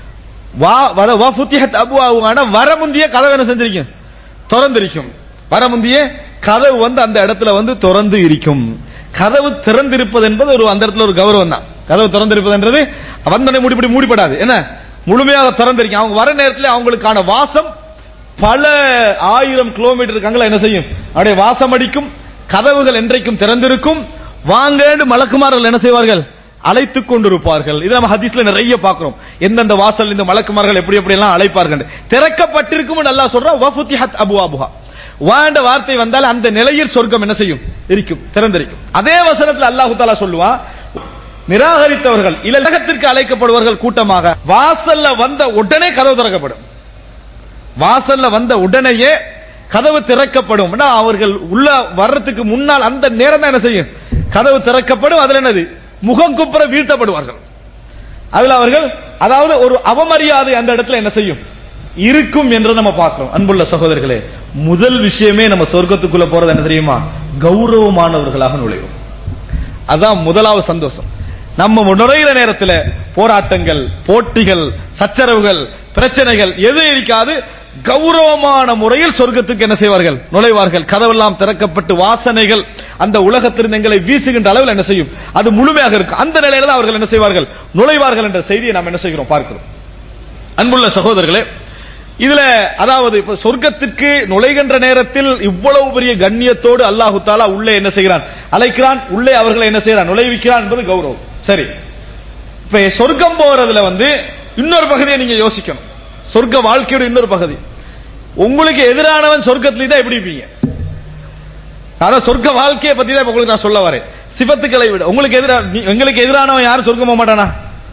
வரமுந்திய கதவு என்ன செஞ்சிருக்கும், திறந்திருக்கும். வரமுந்திய கதவு வந்து அந்த இடத்துல வந்து திறந்து இருக்கும். கதவு திறந்திருப்பது என்பது ஒரு அந்த இடத்துல ஒரு கௌரவம் தான். கதவு திறந்திருப்பது என்றது வந்தனை மூடிப்படி மூடிப்படாது, என்ன முழுமையாக திறந்திருக்கும். அவங்க வர நேரத்தில் அவங்களுக்கான வாசம் பல ஆயிரம் கிலோமீட்டர் கங்களை என்ன செய்யும், அப்படியே வாசம் அடிக்கும். கதவுகள் என்றைக்கும் திறந்திருக்கும். வாங்கன்னு மலக்குமார்கள் என்ன செய்வார்கள்? அழைத்துக் கொண்டிருப்பார்கள். இது நம்ம ஹதீஸ்ல நிறைய பார்க்கிறோம். எந்தெந்த வாசல் இந்த மலக்குமார்கள் எப்படி எப்படி எல்லாம் அழைப்பார்கள். திறக்கப்பட்டிருக்கும் அல்லாஹ் சொல்றான் வஃபுதிஹத் அப்வாபுஹா. வாண்ட வார்த்தை வந்தால் அந்த நிலையில் சொர்க்கம் என்ன செய்யும்? இருக்கும், திறந்திருக்கும். அதே வசனத்தில் அல்லாஹ் தஆலா சொல்லுவான், நிராகரித்தவர்கள் இலகத்திற்கு அழைக்கப்படுவார்கள் கூட்டமாக. வாசல்ல வந்த உடனே கதவு திறக்கப்படும். வாசல்ல வந்த உடனேயே கதவு திறக்கப்படும். அவர்கள் உள்ள வர்றதுக்கு முன்னால் அந்த நேரம் தான் என்ன செய்யும்? கதவு திறக்கப்படும். அதுல என்னது? முகம் குப்புற வீழ்த்தப்படுவார்கள். அதுல அவர்கள் அதாவது ஒரு அவமரியாதை அந்த இடத்துல என்ன செய்யும்? இருக்கும் என்று நம்ம பார்க்கிறோம். அன்புள்ள சகோதரர்களே, முதல் விஷயமே நம்ம சொர்க்கத்துக்குள்ள போறது என்ன தெரியுமா? கௌரவமானவர்களாக நுழைவோம். அதான் முதலாவது சந்தோஷம். நம்ம நுழைகிற நேரத்தில் போராட்டங்கள், போட்டிகள், சச்சரவுகள், பிரச்சனைகள் எது இருக்காது. கௌரவமான முறையில் சொர்க்கத்துக்கு என்ன செய்வார்கள்? நுழைவார்கள். கதவெல்லாம் திறக்கப்பட்டு வாசனைகள் அந்த உலகத்திலிருந்து எங்களை வீசுகின்ற அளவில் என்ன செய்யும்? அது முழுமையாக இருக்கும். அந்த நிலையில தான் அவர்கள் என்ன செய்வார்கள்? நுழைவார்கள் என்ற செய்தியை நாம் என்ன செய்கிறோம்? பார்க்கிறோம். அன்புள்ள சகோதரர்களே, இதுல அதாவது சொர்க்கத்திற்கு நுழைகின்ற நேரத்தில் இவ்வளவு பெரிய கண்ணியத்தோடு அல்லாஹு தஆலா உள்ளே என்ன செய்கிறான்? அழைக்கிறான். உள்ளே அவர்களை என்ன செய்கிறான்? நுழைவிக்கிறான் என்பது கௌரவம். சரி, இப்ப சொர்க்கம் போறதுல வந்து இன்னொரு பகுதியை நீங்க யோசிக்கணும். சொர்க்க வாழ்க்கையோட இன்னொரு பகுதி. உங்களுக்கு எதிரானவன் சொர்க்கத்திலே தான் எப்படி இருப்பீங்க? அதான் சொர்க்க வாழ்க்கையை பத்தி தான் உங்களுக்கு நான் சொல்ல வரேன். சிபத்துக்களை விட உங்களுக்கு எதிரான எங்களுக்கு எதிரானவன் யாரும் சொர்க்கம் போக மாட்டானா?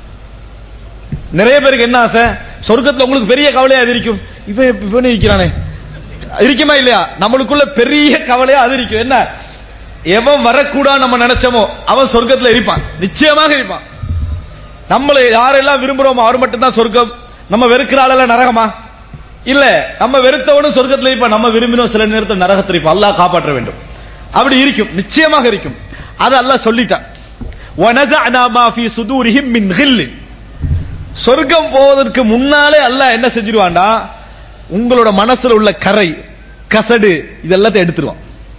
நிறைய பேருக்கு என்ன ஆசை? சொர்க்கத்தில் உங்களுக்கு பெரிய கவலையா அது இருக்கும். இப்ப இவனே இருக்கிறானே, இருக்குமா இல்லையா? நம்மளுக்குள்ள பெரிய கவலையா அது இருக்கும். என்ன, எவன் வரக்கூடாது நம்ம நினைச்சோமோ அவன் சொர்க்கத்தில் இருப்பான், நிச்சயமாக இருப்பான். நம்மளை யாரெல்லாம் விரும்புறோமோ அவர் மட்டும்தான் சொர்க்கம். நம்ம வெறுக்கிற ஆளெல்லாம் நரகமா? இல்ல, நம்ம வெறுத்தவனும் சொர்க்கத்தில் இருப்பான், நம்ம விரும்பினோம் சில நேரத்தில் நரகத்தில் இருப்பான். அல்லாஹ் காப்பாற்ற வேண்டும். அப்படி இருக்கும், நிச்சயமாக இருக்கும். அது அல்லாஹ் சொல்லிட்டான். وَنَزَعْنَا مَا فِي صُدُورِهِمْ مِنْ غِلٍّ. சொர்க்கம் போவதற்கு முன்னாலே அல்லாஹ் என்ன செஞ்சிருவான்டா, உங்களோட மனசுல உள்ள கரை, கசடு இதெல்லாத்தையும் எடுத்துருவான்.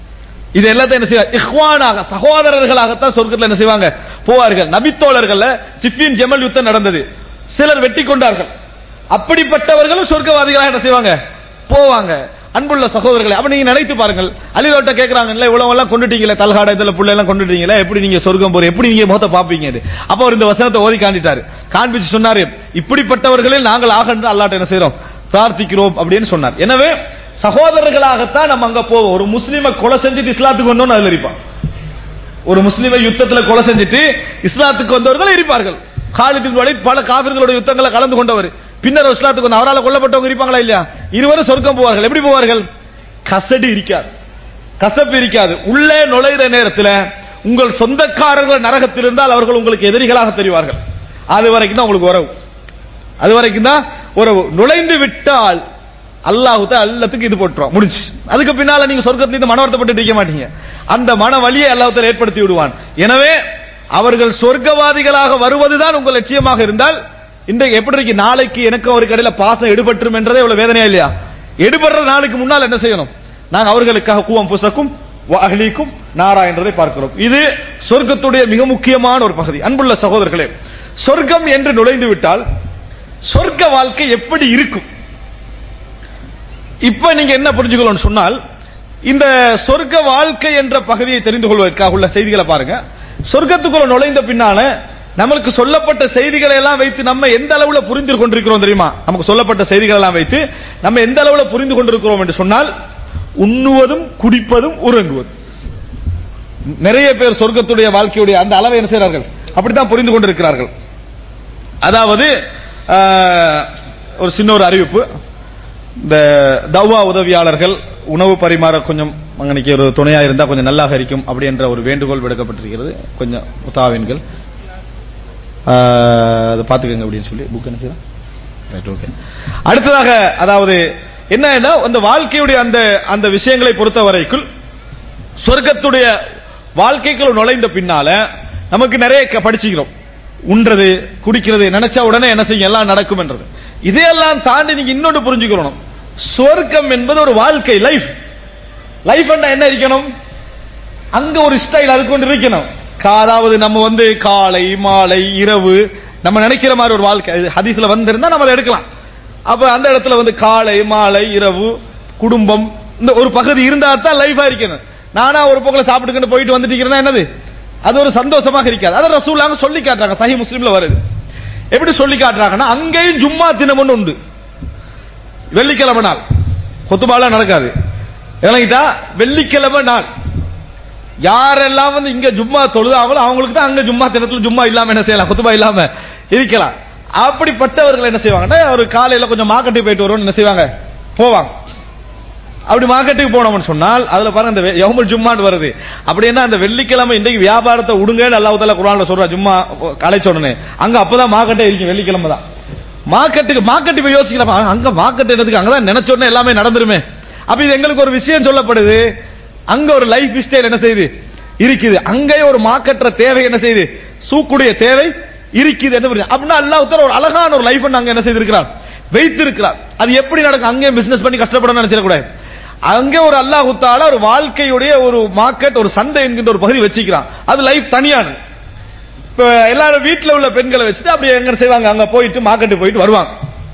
இது எல்லாத்தையும் என்ன செய்வாங்க? இஹ்வானாக, சகோதரர்களாகத்தான் சொர்க்கத்தில் என்ன செய்வாங்க? போவார்கள். நபித்தோழர்கள் சிஃபின் ஜமல் யுத்தம் நடந்தது, சிலர் வெட்டி கொண்டார்கள். அப்படிப்பட்டவர்களும் சொர்க்கவாதிகளாக என்ன செய்வாங்க? போவாங்க. அன்புள்ள சகோதரர்களை, அப்ப நீங்க நினைத்து பாருங்கள். அலிலோட்ட கேட்கறாங்க, இல்ல இவ்வளவு எல்லாம் கொண்டுட்டீங்களே, தல்காட இதுல புள்ள எல்லாம் கொண்டுட்டீங்களே, எப்படி நீங்க சொர்க்கம் போற, எப்படி நீங்க முகத்தை பாப்பீங்க? அப்ப அவர் இந்த வசனத்தை ஓதி காண்பித்தாரு. காண்பிச்சு சொன்னாரு, இப்படிப்பட்டவர்களில் நாங்கள் ஆக அல்லாஹ்ட்ட என்ன செய்றோம்? பிரார்த்திக்கிறோம் அப்படின்னு சொன்னார். எனவே சகோதரர்களாகத்தான் நம்ம அங்க போவோம். ஒரு முஸ்லிமை கொலை செஞ்சுட்டு இஸ்லாத்துக்கு வந்தோம்னு அதுல இருப்பான். ஒரு முஸ்லிமை யுத்தத்துல கொலை செஞ்சுட்டு இஸ்லாத்துக்கு வந்தவர்கள் இருப்பார்கள். காலித் இப்னு வலீத் பல காபிர்களோட யுத்தங்களை கலந்து கொண்டவர். பின்னர் இஸ்லாத்துக்கு வந்து அவரால் கொல்லப்பட்டவங்க இருப்பாங்களா இல்லையா? இருவரும் சொர்க்கம் போவார்கள். எப்படி போவார்கள்? கசடு இருக்காது, கசப்பு இருக்காது. உள்ளே நுழைகிற நேரத்தில் உங்கள் சொந்தக்காரர்கள் நரகத்தில் இருந்தால் அவர்கள் உங்களுக்கு எதிரிகளாக தெரிவார்கள். அது வரைக்கும் தான் உங்களுக்கு உறவு, அது வரைக்கும் தான் உறவு. நுழைந்து விட்டால் அல்லாஹ் எல்லாத்துக்கும் இது போட்டுருவான், முடிச்சு. அதுக்கு பின்னால நீங்க சொர்க்கத்திலிருந்து மன வருத்தப்பட்டு இருக்க மாட்டீங்க. அந்த மன வலியை அல்லாஹ் ஏற்படுத்தி விடுவான். எனவே அவர்கள் சொர்க்கவாதிகளாக வருவதுதான் உங்கள் லட்சியமாக இருந்தால், இன்றைக்கு எப்படி இருக்கு, நாளைக்கு எனக்கு ஒரு கடையில பாசம் எடுபற்றும் என்றதே இவ்வளவு வேதனையா இல்லையா? எடுபடுற நாளுக்கு முன்னால் என்ன செய்யணும்? நாங்கள் அவர்களுக்காக கூவம் புசக்கும் அஹ்லீக்கும் நாரா என்றதை பார்க்கிறோம். இது சொர்க்கத்துடைய மிக முக்கியமான ஒரு பகுதி. அன்புள்ள சகோதரர்களே, சொர்க்கம் என்று நுழைந்து விட்டால் சொர்க்க வாழ்க்கை எப்படி இருக்கும்? இப்ப நீங்க என்ன புரிஞ்சுக்கணும் சொன்னால், இந்த சொர்க்க வாழ்க்கை என்ற பகுதியை தெரிந்து கொள்வதற்காக உள்ள செய்திகளை பாருங்க. சொர்க்கத்துக்குள்ள நுழைந்த பின்னால நமக்கு சொல்லப்பட்ட செய்திகளை எல்லாம் வைத்து நம்ம எந்த அளவுல புரிந்து கொண்டிருக்கிறோம் தெரியுமா? நமக்கு சொல்லப்பட்ட செய்திகள் எல்லாம் வைத்து நம்ம எந்த அளவுல புரிந்து கொண்டிருக்கிறோம் என்று சொன்னால், உண்ணுவதும் குடிப்பதும் உறங்குவதும். நிறைய பேர் சொர்க்கத்துடைய வாழ்க்கையுடைய அந்த அளவை என்ன செய்கிறார்கள்? அப்படித்தான் புரிந்து கொண்டிருக்கிறார்கள். அதாவது ஒரு சின்ன ஒரு அறிவிப்பு, இந்த தவ்வா உதவியாளர்கள் உணவு பரிமாற கொஞ்சம் அன்னைக்கு ஒரு துணையா இருந்தா கொஞ்சம் நல்லாக இருக்கும் அப்படி என்ற ஒரு வேண்டுகோள் விடுக்கப்பட்டிருக்கிறது. கொஞ்சம் உத்தாவின்கள் அதை பார்த்துக்கங்க அப்படின்னு சொல்லி புக் என்ன செய்யலாம். Right, okay. அடுத்ததாக அதாவது என்ன, அந்த வாழ்க்கையுடைய அந்த அந்த விஷயங்களை பொறுத்த வரைக்கும் சொர்க்கத்துடைய வாழ்க்கைக்குள் நுழைந்த பின்னால நமக்கு நிறைய படிச்சுக்கிறோம். உண்றது குடிக்கிறது நினைச்சா உடனே என்ன செய்யும், எல்லாம் நடக்கும் என்றது. இதையெல்லாம் தாண்டி நீங்க இன்னொன்று புரிஞ்சுக்கணும், சொர்க்கம் என்பது ஒரு வாழ்க்கை, லைஃப். லைஃப் என்ன இருக்கணும்? அங்க ஒரு ஸ்டைல் அது கொண்டு இருக்கணும். அதாவது நம்ம வந்து காலை மாலை இரவு நம்ம நினைக்கிற மாதிரி ஒரு வாழ்க்கை ஹதீஸ்ல வந்திருந்தா நம்ம அதை எடுக்கலாம். அப்ப அந்த இடத்துல வந்து காலை மாலை இரவு குடும்பம் இந்த ஒரு பகுதி இருந்தா தான் லைஃபா இருக்கணும். நானா ஒரு போக்கில் சாப்பிட்டுக்கிட்டு போயிட்டு வந்துட்டு என்னது, அது ஒரு சந்தோஷமாக இருக்காது. அதை ரசூலுல்லாஹ் சொல்லி காட்டுறாங்க. சஹீஹ் முஸ்லிம்ல வருது. எப்படி சொல்லி காட்டுறாங்கன்னா, அங்கேயும் ஜும்மா தினம் ஒன்று உண்டு. வெள்ளிக்கிழமை நாள் குத்துபால நடக்காது. இல்லைங்களா? வெள்ளிக்கிழமை நாள் யாரெல்லாம் வந்து இங்க ஜும்மா தொழுதாங்களோ அவங்களுக்கு தான் அங்க ஜும்மா தினத்துல ஜும்மா இல்லாம என்ன செய்யலாம், குத்துபா இல்லாம இருக்கலாம். அப்படிப்பட்டவர்கள் என்ன செய்வாங்கன்னா, ஒரு காலையில கொஞ்சம் மார்க்கெட்டுக்கு போயிட்டு வருவோம் என்ன செய்வாங்க, போவாங்க. அப்படி மார்க்கெட்டுக்கு போனோம்னு சொன்னால் அதுல பாருங்க இந்த யௌமுல் ஜும்மான்னு வருது. அப்படின்னா அந்த வெள்ளிக்கிழமை இன்றைக்கு வியாபாரத்தை விடுங்கன்னு அல்லாஹ் தஆலா குர்ஆன்ல சொல்றா. ஜும்மா கலைச்ச உடனே அங்க அப்பதான் மார்க்கெட்டே இருக்கும். வெள்ளிக்கிழமை தான் மார்க்கெட்டுக்கு மார்க்கெட் போய் யோசிக்கலாம், அங்க மார்க்கெட் எடுத்துக்கு அங்கதான் நினைச்ச உடனே எல்லாமே நடந்துருமே. அப்ப இது எங்களுக்கு ஒரு விஷயம் சொல்லப்படுது, அங்க ஒரு லைஃப் ஸ்டைல் என்ன செய்யுது இருக்குது, அங்கே ஒரு மார்க்கெட்ற தேவை என்ன செய்யுது, சூக்குடைய தேவை இருக்குது என்ன அப்படின்னா அல்லாஹ் தஆலா ஒரு அழகான ஒரு லைஃப் அங்க என்ன செய்திருக்கிறார், வைத்திருக்கிறார். அது எப்படி நடக்கும், அங்கே பிசினஸ் பண்ணி கஷ்டப்படணும்னு நினைச்சிடக்கூடாது. அங்கே ஒரு அல்லாஹ் தஆலா ஒரு வாழ்க்கையுடைய ஒரு மார்க்கெட், ஒரு சந்தை என்கின்ற ஒரு பகுதி வச்சிருக்கிறான். அது லைஃப் தனியானது. இப்ப எல்லாரும் வீட்டில் உள்ள பெண்களை வச்சுட்டு அப்படி எங்க செய்வாங்க, அங்க போயிட்டு மார்க்கெட்டு போயிட்டு வருவாங்க.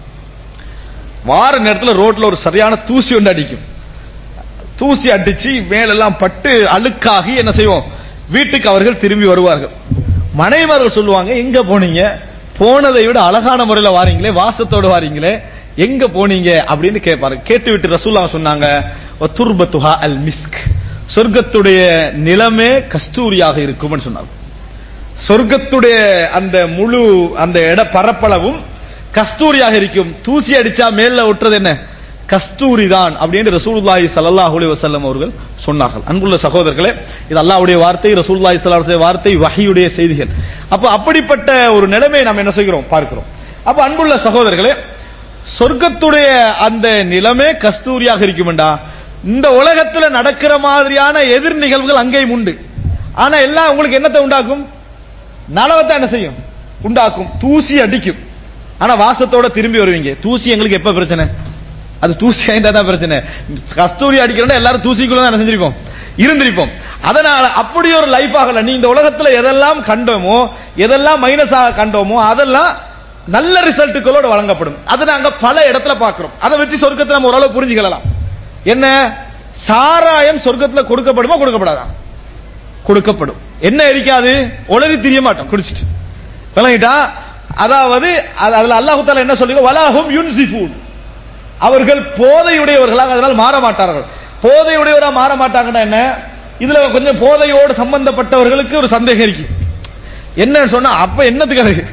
வார நேரத்தில் ரோட்ல ஒரு சரியான தூசி ஒன்று அடிக்கும். தூசி அடிச்சு மேலெல்லாம் பட்டு அழுக்காகி என்ன செய்வோம், வீட்டுக்கு அவர்கள் திரும்பி வருவார்கள். மனைவர்கள் சொல்லுவாங்க, எங்க போனீங்க, போனதை விட அழகான முறையில் வாரீங்களே, வாசத்தோடு வாரீங்களே, எங்க போனீங்க அப்படின்னு கேட்பாரு. கேட்டுவிட்டு ரசூலுல்லாஹ் சொன்னாங்க, துர்பத்துஹா அல் மிஸ்க், சொர்க்கத்துடைய நிலமே கஸ்தூரியாக இருக்கும்னு சொன்னாங்க. சொர்க்கத்துடைய அந்த முழு அந்த இட பரப்பளவும் கஸ்தூரியாக இருக்கும். தூசி அடிச்சா மேல ஒட்டுறது என்ன, கஸ்தூரி தான் அப்படின்னு ரசூலுல்லாஹி ஸல்லல்லாஹு அலைஹி வஸல்லம் அவர்கள் சொன்னார்கள். அன்புள்ள சகோதரர்களே, இது அல்லாஹ்வுடைய வார்த்தை, ரசூலுல்லாஹி ஸல்லல்லாஹு அலைஹி வார்த்தை, வஹீயுடைய செய்திகள். அப்ப அப்படிப்பட்ட ஒரு நிலைமையை நாம் என்ன செய்கிறோம், பார்க்கிறோம். அப்ப அன்புள்ள சகோதரர்களே, சொர்க்கத்துடைய அந்த நிலைமை கஸ்தூரியாக இருக்கும்டா. இந்த உலகத்துல நடக்கிற மாதிரியான எதிர் நிகழ்வுகள் அங்கேயும் உண்டு. ஆனா எல்லாம் உங்களுக்கு என்னத்தை உண்டாக்கும், நலவத்தை என்ன செய்யும், உண்டாக்கும். தூசி அடிக்கும், ஆனா வாசத்தோட திரும்பி வருவீங்க. தூசி எங்களுக்கு எப்ப பிரச்சனை, அது தூசி ஆயிட்டா தான் பிரச்சனை. கஸ்தூரி அடிக்கிறோம் எல்லாரும் தூசிக்குள்ள தான் செஞ்சிருப்போம், இருந்திருப்போம். அதனால அப்படி ஒரு லைஃப் ஆகல. நீ இந்த உலகத்துல எதெல்லாம் கண்டோமோ, எதெல்லாம் மைனஸாக கண்டோமோ அதெல்லாம் நல்ல ரிசல்ட்டுகளோடு வழங்கப்படும். அதை நாங்க பல இடத்துல பார்க்கிறோம். அதை வச்சு சொர்க்கத்தை நம்ம ஓரளவு புரிஞ்சுக்கலாம். என்ன, சாராயம் சொர்க்கத்துல கொடுக்கப்படுமா, கொடுக்கப்படாதா, கொடுக்கப்படும். என்ன இருக்காது, உளறி திரிய மாட்டோம் குடிச்சிட்டு, விளங்கிட்டா. அதாவது அதுல அல்லாஹ் தஆலா என்ன சொல்லுங்க, வலாஹும் யுன்சிஃபூன், அவர்கள் போதையுடையவர்களாக அதனால் மாற மாட்டார்கள். போதையுடையவராக மாற மாட்டாங்கன்னா என்ன, இதுல கொஞ்சம் போதையோடு சம்பந்தப்பட்டவர்களுக்கு ஒரு சந்தேகம் இருக்கு. என்ன சொன்னா அப்ப என்னத்துக்கு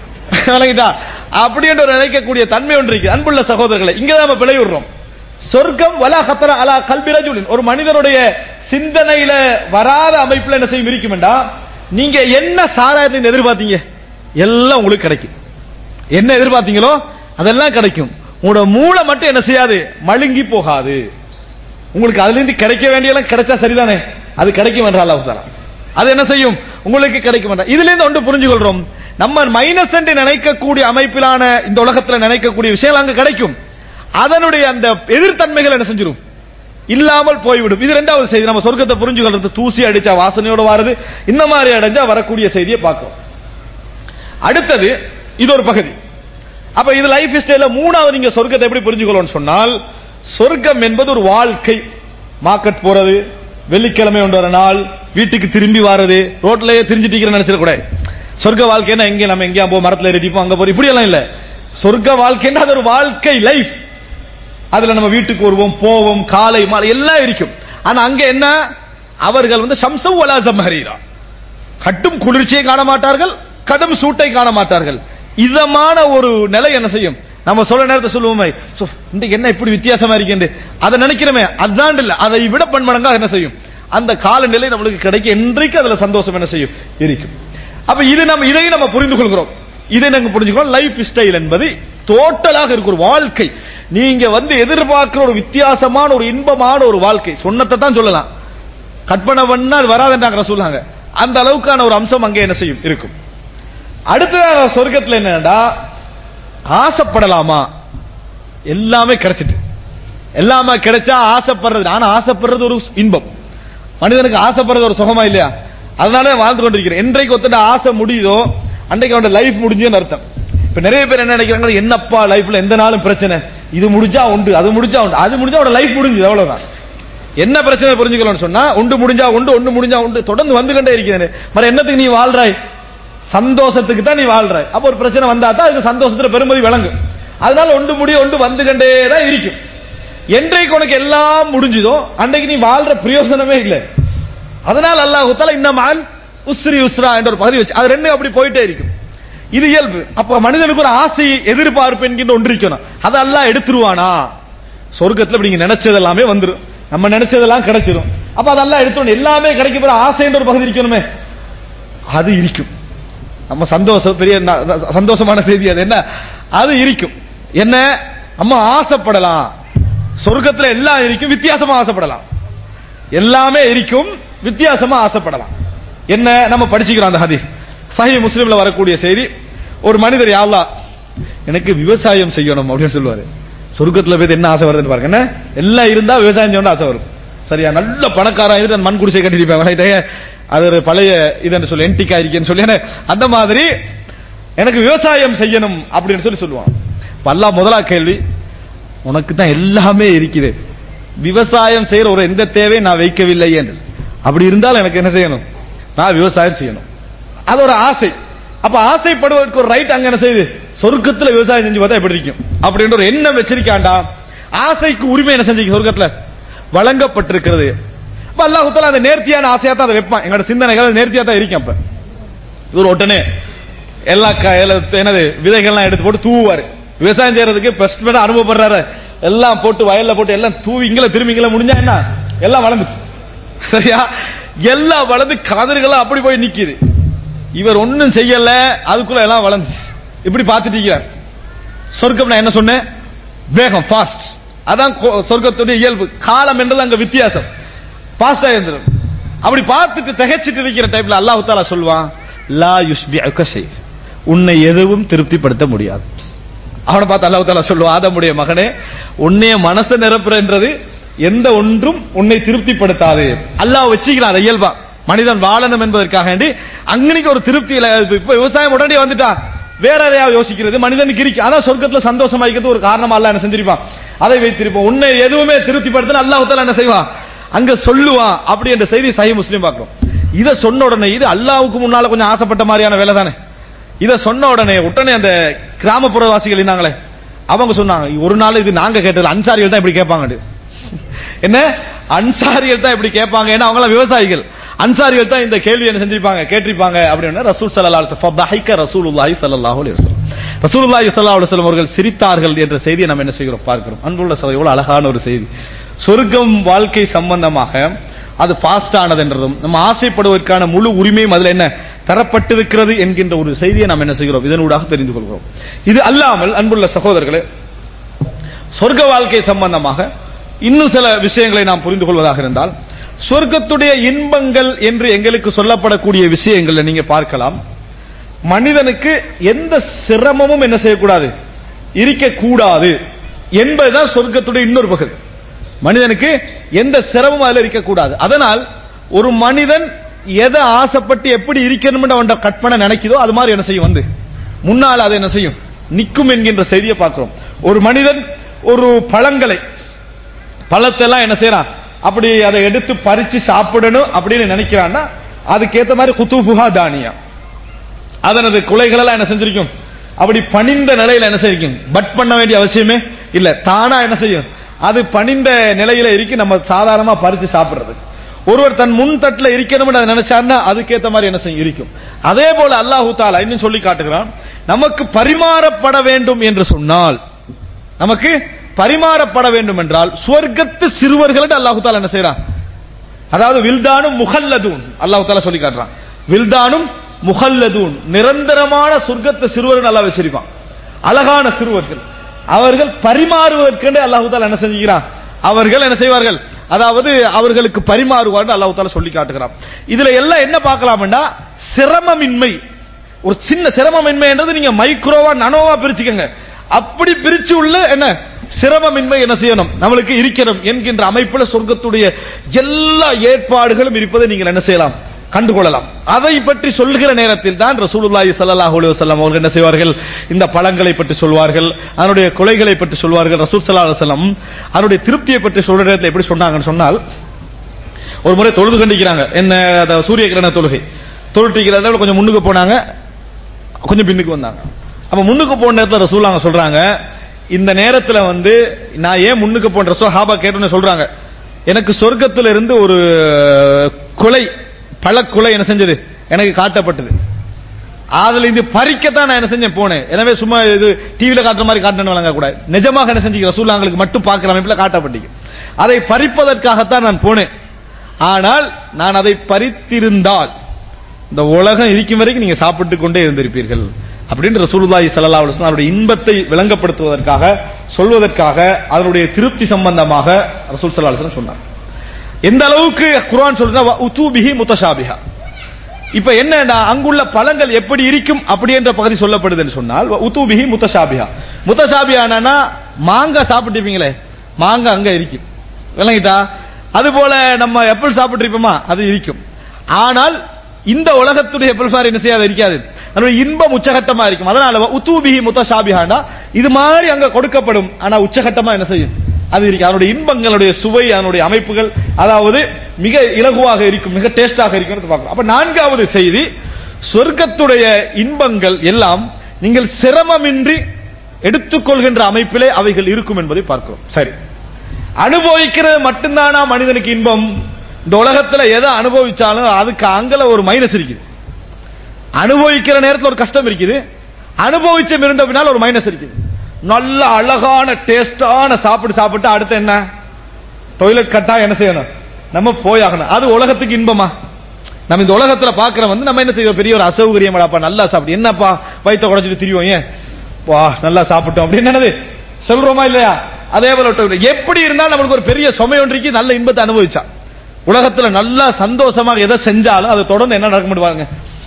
அப்படி என்று நினைக்கக்கூடிய தன்மை ஒன்று இருக்கு. அன்புள்ள சகோதரர்களை, இங்கதான் நம்ம பிழை விடுறோம். சொர்க்கம் வலா கத்தர அலா கல்பி ரஜுலின், ஒரு மனிதனுடைய சிந்தனையில வராத அமைப்புல என்ன செய்யும் இருக்குமெண்டா, நீங்க என்ன சாராயத்தை எதிர்பார்த்தீங்க எல்லாம் உங்களுக்கு கிடைக்கும். என்ன எதிர்பார்த்தீங்களோ அதெல்லாம் கிடைக்கும். உங்களோட மூளை மட்டும் என்ன செய்யாது, மழுங்கி போகாது. உங்களுக்கு அதுல இருந்து கிடைக்க வேண்டியெல்லாம் கிடைச்சா சரிதானே, அது கிடைக்கும் என்றால் அல்லாஹ் தஆலா அது என்ன செய்யும், உங்களுக்கு கிடைக்கும் என்றால். இதுல இருந்து ஒன்று புரிஞ்சு கொள்றோம், நம்ம மைனஸ் என்று நினைக்கக்கூடிய அமைப்பிலான இந்த உலகத்தில் நினைக்கக்கூடிய விஷயங்கள் அங்க கிடைக்கும். அதனுடைய அந்த எதிர்த்தன்மைகள் என்ன செஞ்சிடும், இல்லாமல் போய்விடும். இது இரண்டாவது செய்தி. நம்ம சொர்க்கத்தை புரிஞ்சு கொள்றது, தூசி அடிச்சா வாசனையோட வாருது, இந்த மாதிரி அடைஞ்சா வரக்கூடிய செய்தியை பார்க்கிறோம். அடுத்தது இது ஒரு பகுதி. அப்ப இது லைஃப் ஸ்டைல மூணாவது நீங்க சொர்க்கத்தை எப்படி புரிஞ்சுக்கொள்ளணும் சொன்னால், சொர்க்கம் என்பது ஒரு வாழ்க்கை. மார்க்கெட் போறது, வெள்ளிக்கிழமை ஒன்று ஒரு நாள், வீட்டுக்கு திரும்பி வாரது, ரோட்லயே திரிஞ்சிட்டு நினைச்சிட கூட. சொர்க்க வாழ்க்கைன்னா எங்க நம்ம எங்கேயா போ மரத்துல ஏறிப்போம் அங்க போறோம், இப்படி எல்லாம் இல்ல. சொர்க்க வாழ்க்கைன்னா அது ஒரு வாழ்க்கை, லைஃப். அதுல நம்ம வீட்டுக்கு வருவோம், போவோம், காலை மாலை எல்லாம் இருக்கும். ஆனா அங்க என்ன, அவர்கள் வந்து ஷம்ஸு வலா ஸம்ஹரீரா, கட்டும் குளிர்ச்சியை காண மாட்டார்கள், கடும் சூட்டை காண மாட்டார்கள். இதமான ஒரு நிலை என்ன செய்யும், நம்ம சொல்ல நேரத்தை சொல்லுவோமே, இன்றைக்கு என்ன இப்படி வித்தியாசமா இருக்கு அதை நினைக்கிறோமே, அதுதான் இல்ல, அதை விட பன்மடங்காக என்ன செய்யும், அந்த காலநிலை நம்மளுக்கு கிடைக்க இன்றைக்கு அதுல சந்தோஷம் என்ன செய்யும் இருக்கும். அப்ப இது நம்ம இதையும் நம்ம புரிந்து கொள்கிறோம். இதை நாங்க புரிஞ்சுக்கிறோம். லைஃப் ஸ்டைல் என்பது டோட்டலாக இருக்கு, ஒரு வாழ்க்கை. நீங்க வந்து எதிர்பார்க்கிற ஒரு வித்தியாசமான ஒரு இன்பமான ஒரு வாழ்க்கை, சொன்னத்தை தான் சொல்லலாம், கற்பனை பண்ணா அது வராதுன்றாங்க சொல்லுவாங்க. அந்த அளவுக்கான ஒரு அம்சம் அங்கே என்ன செய்யும் இருக்கும். அடுத்ததாக சொர்க்கத்தில் என்னடா, ஆசைப்படலாமா, எல்லாமே கிடைச்சிட்டு, எல்லாமே கிடைச்சா ஆசைப்படுறது. ஆனா ஆசைப்படுறது ஒரு இன்பம், மனிதனுக்கு ஆசைப்படுறது ஒரு சுகமா இல்லையா, அதனால வாழ்ந்து கொண்டிருக்கிறேன். என்றைக்கு ஒருத்தட ஆசை முடியுதோ அன்றைக்கு அவனோட லைஃப் முடிஞ்சுன்னு அர்த்தம். இப்ப நிறைய பேர் என்ன நினைக்கிறாங்க, என்னப்பா லைஃப்ல எந்த நாளும் பிரச்சனை, இது முடிஞ்சா உண்டு, அது முடிஞ்சா உண்டு, அது முடிஞ்சா அவனோட லைஃப் முடிஞ்சது, அவ்வளவுதான். என்ன பிரச்சனை புரிஞ்சுக்கணும்னு சொன்னா, உண்டு முடிஞ்சா உண்டு ஒன்று முடிஞ்சா உண்டு தொடர்ந்து வந்து கொண்டே இருக்கிறேன். மற என்னத்துக்கு நீ வாழ்றாய்? சந்தோஷத்துக்கு தான் நீ வாழ்றாய். அப்ப ஒரு பிரச்சனை வந்தா தான் அதுக்கு சந்தோஷத்துல பெருமதி விளங்கும். அதனால ஒன்று முடிய ஒன்று வந்து கொண்டே தான் இருக்கும். என்றைக்கு உனக்கு எல்லாம் முடிஞ்சதோ அன்றைக்கு நீ வாழ்ற பிரயோசனமே இல்லை. அதனால அல்லாஹ் தஆலா இன்னமால் உஸ்ரி உஸ்ரா என்ற ஒரு பகுதி வச்சு அது ரெண்டும் அப்படி போயிட்டே இருக்கும். இது இயல்பு. அப்ப மனிதனுக்கு ஒரு ஆசை எதிர்பார்ப்பு என்கின்ற ஒன்று இருக்கணும். அதை அல்லாஹ் எடுத்துருவானா? சொர்க்கத்துல நீங்க நினைச்சது எல்லாமே வந்துரும், நம்ம நினைச்சதெல்லாம் கிடைச்சிரும். அப்ப அதெல்லாம் எடுத்தோம் எல்லாமே கிடைக்க போற ஆசை என்ற ஒரு பகுதி இருக்கணுமே, அது இருக்கும். நம்ம சந்தோஷம் பெரிய சந்தோஷமான செய்தி அது. என்ன அது இருக்கும்? என்ன நம்ம ஆசைப்படலாம். சொர்க்கத்துல எல்லாம் இருக்கும், வித்தியாசமா ஆசைப்படலாம். எல்லாமே இருக்கும், வித்தியாசமா ஆசைப்படலாம். என்ன நம்ம படிச்சுக்கிறோம் அந்த ஹதீஸ் சஹீஹ் முஸ்லிம்ல வரக்கூடிய செய்தி. ஒரு மனிதர் யா அல்லாஹ் எனக்கு விவசாயம் செய்யணும் அப்படின்னு சொல்லுவாரு. சொர்க்கத்துல போய் என்ன ஆசை வருதுன்னு பாருங்க. என்ன எல்லாம் இருந்தா விவசாயம் செய்யணும் ஆசை வரும். சரியா? நல்ல பணக்காரன் இருந்து மண் குடிசை கட்டிருப்பாங்க, அது ஒரு பழைய இதுன்னு சொல்லி என்டிக்கா இருக்கேன்னு சொல்லி அந்த மாதிரி எனக்கு விவசாயம் செய்யணும் அப்படின்னு சொல்லி சொல்லுவான். அல்லாஹ் முதலா கேள்வி, உனக்கு தான் எல்லாமே இருக்குது, விவசாயம் செய்யற ஒரு எந்த தேவையை நான் வைக்கவில்லை என்று. அப்படி இருந்தால் எனக்கு என்ன செய்யணும்? நான் விவசாயம் செய்யணும். அது ஒரு ஆசை. அப்ப ஆசைப்படுவதற்கு ஒரு ரைட் அங்க என்ன செய்யுது? சொர்க்கத்துல விவசாயம் செஞ்சு பார்த்தா எப்படி இருக்கும் அப்படின்ற ஒரு எண்ணம் வச்சிருக்காண்டா. ஆசைக்கு உரிமை என்ன செஞ்சு சொர்க்கத்துல வழங்கப்பட்டிருக்கிறது. அப்ப அல்லாஹ் தஆலா அந்த நேர்த்தியான ஆசையா தான் அதை வைப்பான். எங்களோட சிந்தனைகள் நேர்த்தியா தான் இருக்கும். அப்ப இவர் உடனே எல்லா என்னது விதைகள்லாம் எடுத்து போட்டு தூவாரு. விவசாயம் செய்யறதுக்கு பெஸ்ட் அனுபவப்படுறாரு. எல்லாம் போட்டு வயல்ல போட்டு எல்லாம் தூவி இங்கள திரும்பி இங்கள முடிஞ்சா என்ன எல்லாம் வளர்ந்துச்சு. சரியா? எல்லாம் வளர்ந்து கதிர்களா அப்படி போய் நிக்குது. இவர் ஒன்னும் செய்யல, அதுக்குள்ள எல்லாம் வளர்ந்துச்சு. இப்படி பார்த்துட்டு சொர்க்கம் நான் என்ன சொன்னேன்? வேகம், ஃபாஸ்ட். அதான் சொர்க்கத்துடைய இயல்பு. காலம் என்றது அங்க வித்தியாசம், ஃபாஸ்டா இருந்துரும். அப்படி பார்த்துட்டு திகைச்சிட்டு இருக்கிற டைப்ல அல்லாஹ் தஆலா சொல்வான், லா யுஷ்பிஉக ஷை, உன்னை எதுவும் திருப்திப்படுத்த முடியாது. அவனை பார்த்து அல்லாஹ் தஆலா சொல்லுவான், ஆதமுடைய மகனே, உன்னைய மனசை நிரப்புறன்றது எந்த ஒன்றும் உன்னை திருப்திப்படுத்தாது. அல்லாஹ் வச்சுக்கிறான் அதை இயல்பா. மனிதன் வாழணும் என்பதற்காக வேண்டி அங்கனைக்கு ஒரு திருப்தி இல்ல. இப்ப விவசாயம் உடனே வந்துட்டா வேற எதையாவது யோசிக்கிறது மனிதனுக்கு இருக்கு. அதான் சொர்க்கத்துல சந்தோஷமாய்க்கிறது ஒரு காரணமா அல்லாஹ் என்ன செஞ்சிருப்பான், அதை வைத்திருப்போம். உன்னை எதுவுமே திருப்திப்படுத்தினா அல்லாஹ் தஆலா என்ன செய்வான், அங்க சொல்லுவான். அப்படி என்ற செய்தி சஹீஹ் முஸ்லிம் பார்க்கிறோம். இதை சொன்ன உடனே இது அல்லாஹ்வுக்கு முன்னால கொஞ்சம் ஆசைப்பட்ட மாதிரியான வேலை தானே. இதை சொன்ன உடனே உடனே அந்த கிராமப்புறவாசிகள் இருந்தாங்களே அவங்க சொன்னாங்க, ஒரு நாள் இது நாங்க கேட்டது அன்சாரிகள் தான் இப்படி கேட்பாங்க. என்ன அன்சாரிகள் தான் இப்படி கேட்பாங்க, ஏன்னா அவங்க விவசாயிகள். அன்சாரிகள் தான் இந்த கேள்வி என்ன செஞ்சிருப்பாங்க, கேட்டிருப்பாங்க. அப்படின்னா ரசூல் ஸல்லல்லாஹு அலைஹி வஸல்லம் ஃபதஹிக ரசூலுல்லாஹி ஸல்லல்லாஹு அலைஹி வஸல்லம், ரசூலுல்லாஹி ஸல்லல்லாஹு அலைஹி வஸல்லம் அவர்கள் சிரித்தார்கள் என்ற செய்தியை நம்ம என்ன செய்கிறோம் பார்க்கிறோம். அன்புள்ள சகோதரர்களே, எவ்வளவு அழகான ஒரு செய்தி. சொர்க்கம் வாழ்க்கை சம்பந்தமாக அது ஃபாஸ்ட் ஆனது என்றதும் நம்ம ஆசைப்படுவதற்கான முழு உரிமையும் அதுல என்ன தரப்பட்டிருக்கிறது என்கின்ற ஒரு செய்தியை நாம் என்ன செய்கிறோம், இதனூடாக தெரிந்து கொள்கிறோம். இது அல்லாமல் அன்புள்ள சகோதரர்களே, சொர்க்க வாழ்க்கை சம்பந்தமாக இன்னும் சில விஷயங்களை நாம் புரிந்து கொள்வதாக இருந்தால், சொர்க்கத்துடைய இன்பங்கள் என்று எங்களுக்கு சொல்லப்படக்கூடிய விஷயங்களை நீங்க பார்க்கலாம். மனிதனுக்கு எந்த சிரமமும் என்ன செய்யக்கூடாது, இருக்கக்கூடாது என்பதுதான் சொர்க்கத்துடைய இன்னொரு பகுதி. மனிதனுக்கு எந்த சிரமமும் அதில் இருக்கக்கூடாது. அதனால் ஒரு மனிதன் எதை ஆசைப்பட்டு எப்படி இருக்கணும் அவன் கற்பனை நினைக்குதோ அது மாதிரி என்ன செய்யும், வந்து முன்னால் அதை என்ன செய்யும், நிற்கும் என்கின்ற செய்தியை பார்க்கிறோம். ஒரு மனிதன் ஒரு பழங்களை பழத்தெல்லாம் என்ன செய்யறான், அப்படி அதை எடுத்து பறிச்சு சாப்பிடணும் அப்படின்னு நினைக்கிறான்னா அதுக்கேற்ற மாதிரி குத்துபுகா தானியா அதனது குலைகள் எல்லாம் என்ன செஞ்சிருக்கும், அப்படி பணிந்த நிலையில என்ன செய்யும், பட் பண்ண வேண்டிய அவசியமே இல்ல, தானா என்ன செய்யும், அது பணிந்த நிலையில இருக்கு. நம்ம சாதாரணமா பறிச்சு சாப்பிடுறது. ஒருவர் தன் முன் தட்டுல இருக்கணும்னு அதை நினைச்சாருன்னா அதுக்கேற்ற மாதிரி என்ன செய்யும், இருக்கும். அதே போல அல்லாஹு தஆலா இன்னும் சொல்லி காட்டுகிறான், நமக்கு பரிமாறப்பட வேண்டும் என்று சொன்னால், நமக்கு பரிமாறப்பட வேண்டும் என்றால் சுவர்க்கத்து சிறுவர்கள் அல்லாஹு தஆலா என்ன செய்யறான், அதாவது வில்தானும் முஹல்லதூன் அல்லாஹு தஆலா சொல்லி காட்டுறான். வில்தானும் முஹல்லதூன் நிரந்தரமான சொர்க்கத்து சிறுவர்கள் அல்லாஹ் வச்சிருப்பான். அழகான சிறுவர்கள், அவர்கள் பரிமாறுவதற்கு அல்லாஹு தஆலா என்ன செஞ்சுக்கிறான், அவர்கள் என்ன செய்வார்கள், அதாவது அவர்களுக்கு பரிமாறுவார்கள் அல்லாஹு தஆலா சொல்லி காட்டுகிறான். இதுல எல்லாம் என்ன பார்க்கலாம்னா, சிரமமின்மை, ஒரு சின்ன சிரமமின்மை என்றது நீங்க மைக்ரோவா நனோவா பிரிச்சுக்கங்க. அப்படி பிரிச்சு உள்ள என்ன சிரமமின்மை என்ன செய்யணும், நம்மளுக்கு இருக்கணும் என்கின்ற அமைப்புல சொர்க்கத்துடைய எல்லா ஏற்பாடுகளும் இருப்பதை நீங்கள் என்ன செய்யலாம், கண்டுகொள்ளலாம். அதை பற்றி சொல்கிற நேரத்தில் தான் ரசூலுல்லாஹி ஸல்லல்லாஹு அலைஹி வஸல்லம் அவர்கள் என்ன செய்வார்கள், இந்த பழங்களை பற்றி சொல்வார்கள், அதனுடைய கொலைகளை பற்றி சொல்வார்கள். ரசூல் ஸல்லல்லாஹு அலைஹி வஸல்லம் அதனுடைய திருப்தியை பற்றி சொல்ற நேரத்தில் எப்படி சொன்னாங்கன்னு சொன்னால், ஒரு முறை தொழுது கண்டிக்கிறாங்க, என்ன சூரிய கிரண தொழுகை தொழுட்டிக்கிறத கொஞ்சம் முன்னுக்கு போனாங்க, கொஞ்சம் பின்னுக்கு வந்தாங்க. அப்ப முன்னுக்கு போன நேரத்தில் ரசூலுல்லாஹ் சொல்றாங்க, இந்த நேரத்தில் வந்து நான் ஏன் முன்னுக்கு போன்ற சஹாபா கேட்டோன்னு சொல்றாங்க, எனக்கு சொர்க்கத்தில் இருந்து ஒரு குலை பழக்குலை என்ன செஞ்சது எனக்கு காட்டப்பட்டது, அதுல இது பறிக்கத்தான் நான் என்ன செஞ்சேன் போனேன். எனவே சும்மா இது டிவியில காட்டுற மாதிரி காட்டணும் வழங்க கூடாது, நிஜமாக என்ன செஞ்சு ரசூலுல்லாஹ்ங்களுக்கு மட்டும் பார்க்கிற அமைப்பில் காட்டப்பட்டீங்க. அதை பறிப்பதற்காகத்தான் நான் போனேன். ஆனால் நான் அதை பறித்திருந்தால் இந்த உலகம் இருக்கும் வரைக்கும் நீங்க சாப்பிட்டு கொண்டே இருந்திருப்பீர்கள் அப்படின்னு ரசூலுல்லாஹி ஸல்லல்லாஹு அலைஹி வஸல்லம் அவருடைய இன்பத்தை விளங்கப்படுத்துவதற்காக சொல்வதற்காக அதனுடைய திருப்தி சம்பந்தமாக ரசூல் ஸல்லல்லாஹு அலைஹி வஸல்லம் சொன்னார். எந்த அளவுக்கு குர்ஆன் சொல்றா உதூபிஹி முத்தஷாபிஹா. இப்ப என்னன்னா அங்குள்ள பழங்கள் எப்படி இருக்கும் அப்படி என்ற பகுதி சொல்லப்படுதுன்னு சொன்னால் உதூபிஹி முத்தஷாபிஹா. முத்தஷாபிஹானா மாங்காய் சாப்பிட்டுருப்பீங்களே, மாங்காய் அங்க இருக்கும் விளங்கிட்டா, அது போல நம்ம ஆப்பிள் சாப்பிட்டு இருப்போமா அது இருக்கும். ஆனால் இந்த உலகத்துடைய ஆப்பிள் மாதிரி என்ன செய்யாது இருக்காது, அதனுடைய இன்பம் உச்சகட்டமா இருக்கும். அதனால உதூபிஹி முத்தஷாபிஹானா இது மாதிரி அங்க கொடுக்கப்படும், ஆனா உச்சகட்டமா என்ன செய்யும் அது இருக்கு. அதனுடைய இன்பங்களுடைய சுவை அதனுடைய அமைப்புகள் அதாவது மிக இலகுவாக இருக்கும், மிக டேஸ்டாக இருக்கும் பார்க்கிறோம். அப்ப நான்காவது செய்தி, சொர்க்கத்துடைய இன்பங்கள் எல்லாம் நீங்கள் சிரமமின்றி எடுத்துக்கொள்கின்ற அமைப்பிலே அவைகள் இருக்கும் என்பதை பார்க்கிறோம். சரி, அனுபவிக்கிறது மட்டும்தானா மனிதனுக்கு இன்பம்? இந்த உலகத்துல எதை அனுபவிச்சாலும் அதுக்கு அங்கல ஒரு மைனஸ் இருக்குது. அனுபவிக்கிற நேரத்தில் ஒரு கஷ்டம் இருக்குது, அனுபவிச்ச இருந்த பின்னால் ஒரு மைனஸ் இருக்குது. நல்ல அழகான டேஸ்டான சாப்பிட்டு சாப்பிட்டு அடுத்து என்ன டாய்லெட் கட்டா என்ன செய்யணும், நம்ம போயாகணும். அது உலகத்துக்கு இன்பமா? நம்ம இந்த உலகத்துல பாக்குற வந்து நம்ம என்ன செய்வோம், பெரிய ஒரு அசௌகரியம், நல்லா சாப்பிட்டு என்னப்பா வயிற்ற குறைச்சிட்டு திரிவோம், ஏன் வா நல்லா சாப்பிட்டோம் அப்படின்னு என்னது சொல்றோமா இல்லையா? அதே போல எப்படி இருந்தாலும் நம்மளுக்கு ஒரு பெரிய சுமை ஒன்றைக்கு நல்ல இன்பத்தை அனுபவிச்சா உலகத்துல நல்லா சந்தோஷமாக எதை செஞ்சாலும் அதை தொடர்ந்து என்ன நடக்க முடிவாங்க,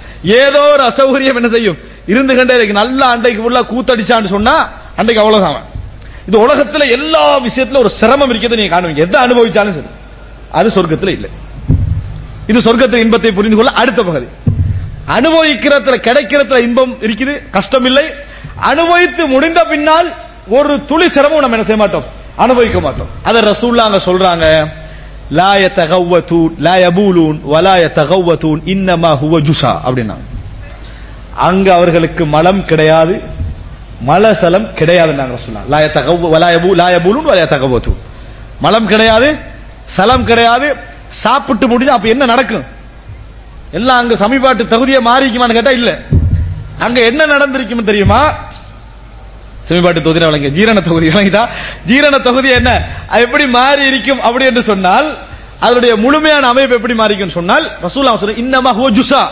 ஏதோ ஒரு அசௌகரியம் என்ன செய்யும் இருந்து கண்டே நல்ல அண்டைக்கு உள்ள கூத்தடிச்சான்னு சொன்னா அன்றைக்கு அவ்வளவுதான். இது உலகத்துல எல்லா விஷயத்துல ஒரு சிரமம் இருக்கிறத நீங்க காணுவீங்க, எதை அனுபவிச்சாலும் சரி, அது சொர்க்கத்துல இல்லை. இது சொர்க்கத்தின் இன்பத்தை புரிந்து கொள்ள அடுத்த பகுதி. அனுபவிக்கிறதுல கிடைக்கிறதுல இன்பம் இருக்குது, கஷ்டம் இல்லை. அனுபவித்து முடிந்த பின்னால் ஒரு துளி சிரமம் நம்ம என்ன செய்ய மாட்டோம், அனுபவிக்க மாட்டோம். அத ரசூலுல்லாஹ் அங்க சொல்றாங்க, லா யதகவ்வதூன் லா யபூலூன் வலா யதகவ்வதூன் இன்னமா ஹுவ ஜுஸா அப்படினா, அங்க அவர்களுக்கு மலம் கிடையாது, மலசலம் கிடையாது. நாங்க ரசூலுல்லாஹ் லா யதகவ் வலா யபூ லா யபூலூன் வலா யதகவ்வதூன், மலம் கிடையாது, சலம் கிடையாது. சாப்பிட்டு முடிஞ்சா அப்ப என்ன நடக்கும், எல்லாம் அங்க சமீபாட்டு தகுதியை மாறிக்குமான்னு கேட்டா இல்ல. அங்க என்ன நடந்திருக்கும் தெரியுமா, சமீபாட்டு தொகுதி வழங்க ஜீரண தொகுதி வழங்கிட்டா, ஜீரண தொகுதி என்ன எப்படி மாறி இருக்கும் அப்படி என்று சொன்னால் அதனுடைய முழுமையான அமைப்பு எப்படி மாறி இருக்கும் சொன்னால் ரசூலுல்லாஹ் சொல்ற இன்னமா ஹுவ ஜுஸா,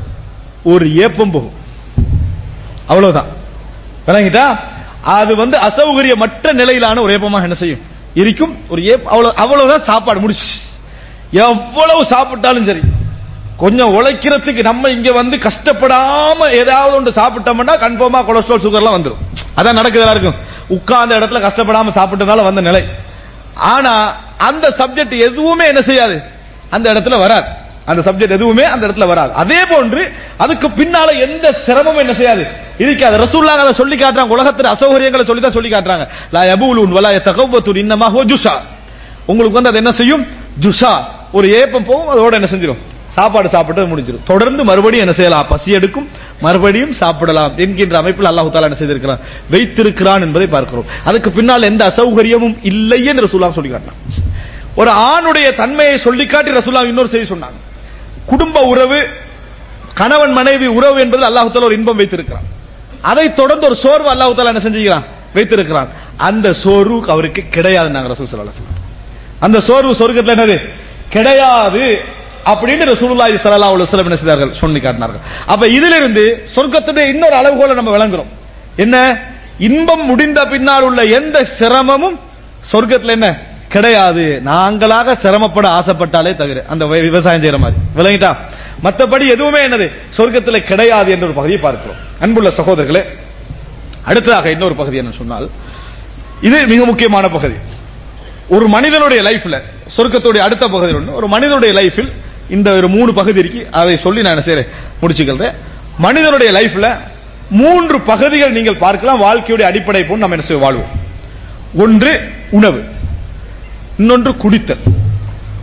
ஒரு ஏப்பம் போகும் அவ்வளவுதான் வழங்கிட்டா. அது வந்து அசௌகரியமற்ற நிலையிலான ஒரு ஏப்பமாக என்ன செய்யும் இருக்கும், ஒரு ஏப் அவ்வளவு அவ்வளவுதான் சாப்பாடு முடிச்சு. எவ்வளவு சாப்பிட்டாலும் சரி, கொஞ்சம் உழைக்கிறதுக்கு நம்ம இங்க வந்து கஷ்டப்படாம ஏதாவது ஒன்று சாப்பிட்டோம்னா கன்ஃபார்மா கொலஸ்ட்ரால் சுகர்லாம் வந்துடும். அதான் நடக்குதா இருக்கும், உட்கார்ந்த இடத்துல கஷ்டப்படாம சாப்பிட்டனால வந்த நிலை. ஆனா அந்த சப்ஜெக்ட் எதுவுமே என்ன செய்யாது அந்த இடத்துல வராது, அந்த சப்ஜெக்ட் எதுவுமே அந்த இடத்துல வராது. அதே போன்று அதுக்கு பின்னால எந்த சிரமமும் என்ன செய்யாது இருக்காது. ரசூலுல்லாஹ் அதை சொல்லி காட்டுறாங்க, உலகத்துல அசௌகரியங்களை சொல்லி தான் சொல்லி காட்டுறாங்க. லா யபூலூன் வலா யதகவ்வதூன் இன்னமா ஹுவ ஜுஸா, உங்களுக்கு வந்து அது என்ன செய்யும் ஜுஸா, ஒரு ஏப்பம் போகும், அதோட என்ன செஞ்சிடும் சாப்பாடு சாப்பிட்டு முடிஞ்சிடும். தொடர்ந்து மறுபடியும் என்ன செய்யலாம், பசி எடுக்கும், மறுபடியும் சாப்பிடலாம் என்கின்ற அமைப்பில் அல்லாஹ் தஆலா என்ன செய்திருக்கிறான், வைத்திருக்கிறான் என்பதை பார்க்கிறோம். அதுக்கு பின்னால் எந்த அசௌகரியமும் இல்லை என்று ரசூலுல்லாஹ் சொல்லி காட்டினான். ஒரு ஆணுடைய தன்மையை சொல்லி காட்டி ரசூலுல்லாஹ் இன்னொரு செய்தி சொன்னாங்க, குடும்ப உறவு, கணவன் மனைவி உறவு என்பது அல்லாஹ் தஆலா ஒரு இன்பம் வைத்திருக்கிறான். அதை தொடர்ந்து ஒரு சோர்வு அல்லாஹ் தஆலா என்ன செஞ்சிருக்கிறான், வைத்திருக்கிறான். அந்த சோர்வு அவருக்கு கிடையாது. நாங்க ரசூல் ஸல்லல்லாஹு அலைஹி வஸல்லம் அந்த சோர்வு சொர்க்கத்தில் என்னது கிடையாது அப்படின்னு ரசூலுல்லாஹி ஸல்லல்லாஹு அலைஹி வஸல்லம் என்ன செய்தார்கள் சொல்லி காட்டினார்கள். அப்ப இதிலிருந்து சொர்க்கத்துடைய இன்னொரு அளவுகோலை நம்ம விளங்குறோம். என்ன, இன்பம் முடிந்த பின்னால் உள்ள எந்த சிரமமும் சொர்க்கத்தில் என்ன கிடையாது. நாங்களாக சிரமப்பட ஆசைப்பட்டாலே தவிர, அந்த விவசாயம் செய்யற மாதிரி விளங்கிட்டா, மற்றபடி எதுவுமே என்னது சொர்க்கத்தில் கிடையாது என்ற ஒரு பகுதியை பார்க்கிறோம். அன்புள்ள சகோதரர்களே, அடுத்ததாக இன்னொரு பகுதி என்ன சொன்னால், இது மிக முக்கியமான பகுதி. ஒரு மனிதனுடைய லைஃப்ல சொர்க்கத்துடைய அடுத்த பகுதி ஒன்று, ஒரு மனிதனுடைய லைஃபில் இந்த ஒரு மூணு பகுதி இருக்கு, அதை சொல்லி நான் என்ன செய்யறேன் முடிச்சுக்கிறேன். மனிதனுடைய லைஃப்ல மூன்று பகுதிகள் நீங்கள் பார்க்கலாம், வாழ்க்கையுடைய அடிப்படை போன்று நம்ம என்ன செய்ய வாழ்வோம். ஒன்று உணவு, இன்னொன்று குடித்தல்,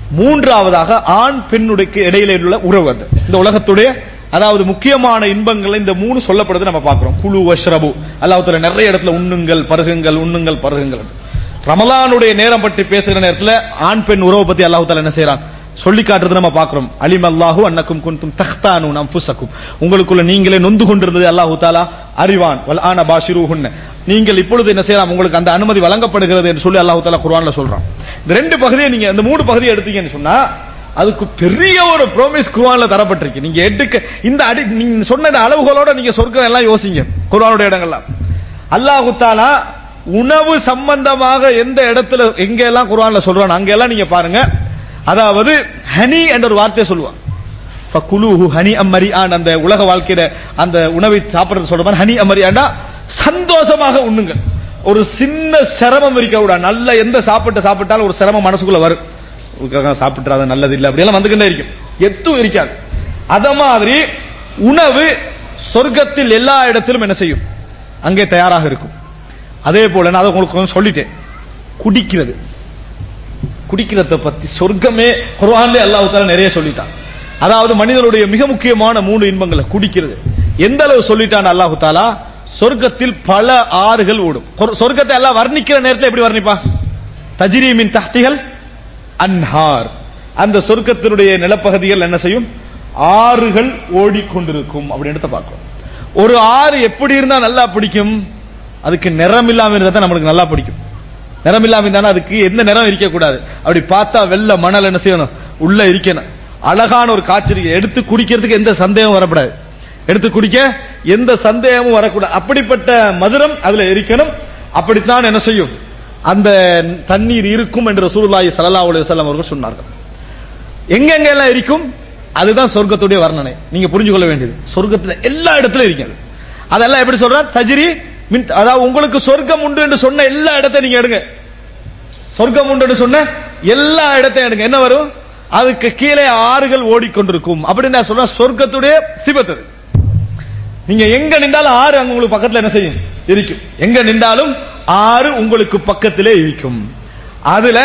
மூன்றாவதாக ஆண் பெண்ணுடைய இடையில உள்ள உறவு. அது இந்த உலகத்துடைய அதாவது முக்கியமான இன்பங்கள் இந்த மூணு சொல்லப்படுது நம்ம பார்க்கிறோம். குலு வஷ்ரபு, அல்லாஹ் தஆலா நிறைய இடத்துல உண்ணுங்கள் பருகுங்கள் உண்ணுங்கள் பருகுங்கள். ரமலானுடைய நேரம் பற்றி பேசுகிற நேரத்தில் ஆண் பெண் உறவை பத்தி அல்லாஹ் தஆலா என்ன செய்றான் சொல்லி காட்டுறது நம்ம பார்க்கிறோம். அலிம் அல்லாஹு அன்னக்கும் குன்தும் தக்தானூன அன்ஃபுஸக்கும், உங்களுக்குள்ள நீங்களே நொந்து கொண்டிருந்தது அல்லாஹ் தஆலா அறிவான். வல் ஆன பாஷிருஹுன்ன, நீங்கள் இப்பொழுது என்ன செய்யலாம், உங்களுக்கு அந்த அனுமதி வழங்கப்படுகிறது என்று சொல்லி அல்லாஹ் தஆலா குர்ஆன்ல சொல்றான். இந்த ரெண்டு பகுதியை நீங்க இந்த மூணு பகுதியை எடுத்தீங்கன்னு சொன்னா அதுக்கு பெரிய ஒரு ப்ராமிஸ் குர்ஆன்ல தரப்பட்டிருக்கு. நீங்க எடுக்க இந்த அடி நீங்க சொன்ன அளவுகளோட நீங்க சொர்க்கம் எல்லாம் யோசிங்க. குர்ஆனுடைய இடங்கள்லாம் அல்லாஹ் தஆலா உணவு சம்பந்தமாக எந்த இடத்துல எங்க எல்லாம் குர்ஆன்ல சொல்றான் அங்க எல்லாம் நீங்க பாருங்க. அதாவது ஹனி என்ற ஒரு வார்த்தையை சொல்லுவான். ஃபகுலூஹு ஹனி அம்மரியான், அந்த உலக வாழ்க்கையில அந்த உணவை சாப்பிடுறது சொல்ற மாதிரி ஹனி அம்மரியாண்டா சந்தோஷமாக உண்ணுங்கள். ஒரு சின்ன சிரமம் இருக்க கூட, நல்ல எந்த சாப்பிட்டு சாப்பிட்டாலும் ஒரு சிரமம் மனசுக்குள்ள வரும். சாப்பிட்டுறாத நல்லது இல்லை அப்படியெல்லாம் வந்துகிட்டே இருக்கும், எத்தும் இருக்காது. அத மாதிரி உணவு சொர்க்கத்தில் எல்லா இடத்திலும் என்ன செய்யும், அங்கே தயாராக இருக்கும். அதே போல நான் அதை உங்களுக்கு சொல்லிட்டேன். குடிக்கிறது குடிக்கிறத பத்தி சொர்க்கமே குர்ஆன்ல அல்லாஹ் தஆலா நிறைய சொல்லிட்டான். அதாவது மனிதனுடைய மிக முக்கியமான மூணு இன்பங்களை குடிக்கிறது எந்த அளவு சொல்லிட்டான் அல்லாஹ் தஆலா, சொர்க்கத்தில் பல ஆறுகள் ஓடும். சொர்க்கத்தை எல்லாம் வர்ணிக்கிற நேரத்தில் எப்படி வர்ணிப்பா, தஜ்ரி மின் தஹ்திஹல் அன்ஹார், அந்த சொர்க்கத்தினுடைய நிலப்பகுதிகள் என்ன செய்யும், ஆறுகள் ஓடிக்கொண்டிருக்கும் அப்படின்னு பார்க்கிறோம். ஒரு ஆறு எப்படி இருந்தா நல்லா பிடிக்கும், அதுக்கு நிறம் இல்லாம இருந்தா தான் நம்மளுக்கு நல்லா பிடிக்கும். நிறம் இல்லாம இருந்தா அதுக்கு எந்த நிறம் இருக்க கூடாது, அப்படி பார்த்தா வெள்ளை மணல் என்ன செய்யணும் உள்ள இருக்கணும். அழகான ஒரு காட்சி இருக்கு, எடுத்து குடிக்கிறதுக்கு எந்த சந்தேகமும் வரக்கூடாது, எடுத்து குடிக்க எந்த சந்தேகமும் வரக்கூடாது. அப்படிப்பட்ட மதுரம் அதுல இருக்கணும். அப்படித்தான் என்ன செய்யும் அந்த தண்ணீர் இருக்கும் என்று ரசூலுல்லாஹி ஸல்லல்லாஹு அலைஹி வஸல்லம் அவர்கள் சொன்னார்கள். எங்கெங்க எல்லாம் இருக்கும் அதுதான் சொர்க்கத்துடைய வர்ணனை. நீங்க புரிஞ்சு கொள்ள வேண்டியது சொர்க்கத்துல எல்லா இடத்துலயும் இருக்கிறது. அதெல்லாம் எப்படி சொல்ற, தஜ்ரி மின், அதாவது உங்களுக்கு சொர்க்கம் உண்டு என்று சொன்ன எல்லா இடத்தையும் நீங்க எடுங்க. சொர்க்கம் உண்டு என்று சொன்ன எல்லா இடத்தையும் எடுங்க, என்ன வரும், அதுக்கு கீழே ஆறுகள் ஓடிக்கொண்டிருக்கும் அப்படின்னு நான் சொன்ன சொர்க்கத்துடைய சிபத்து. நீங்க எங்க நின்றாலும் ஆறு அங்க உங்களுக்கு பக்கத்துல என்ன செய்யும் இருக்கும். எங்க நின்றாலும் ஆறு உங்களுக்கு பக்கத்திலே இருக்கும். அதுல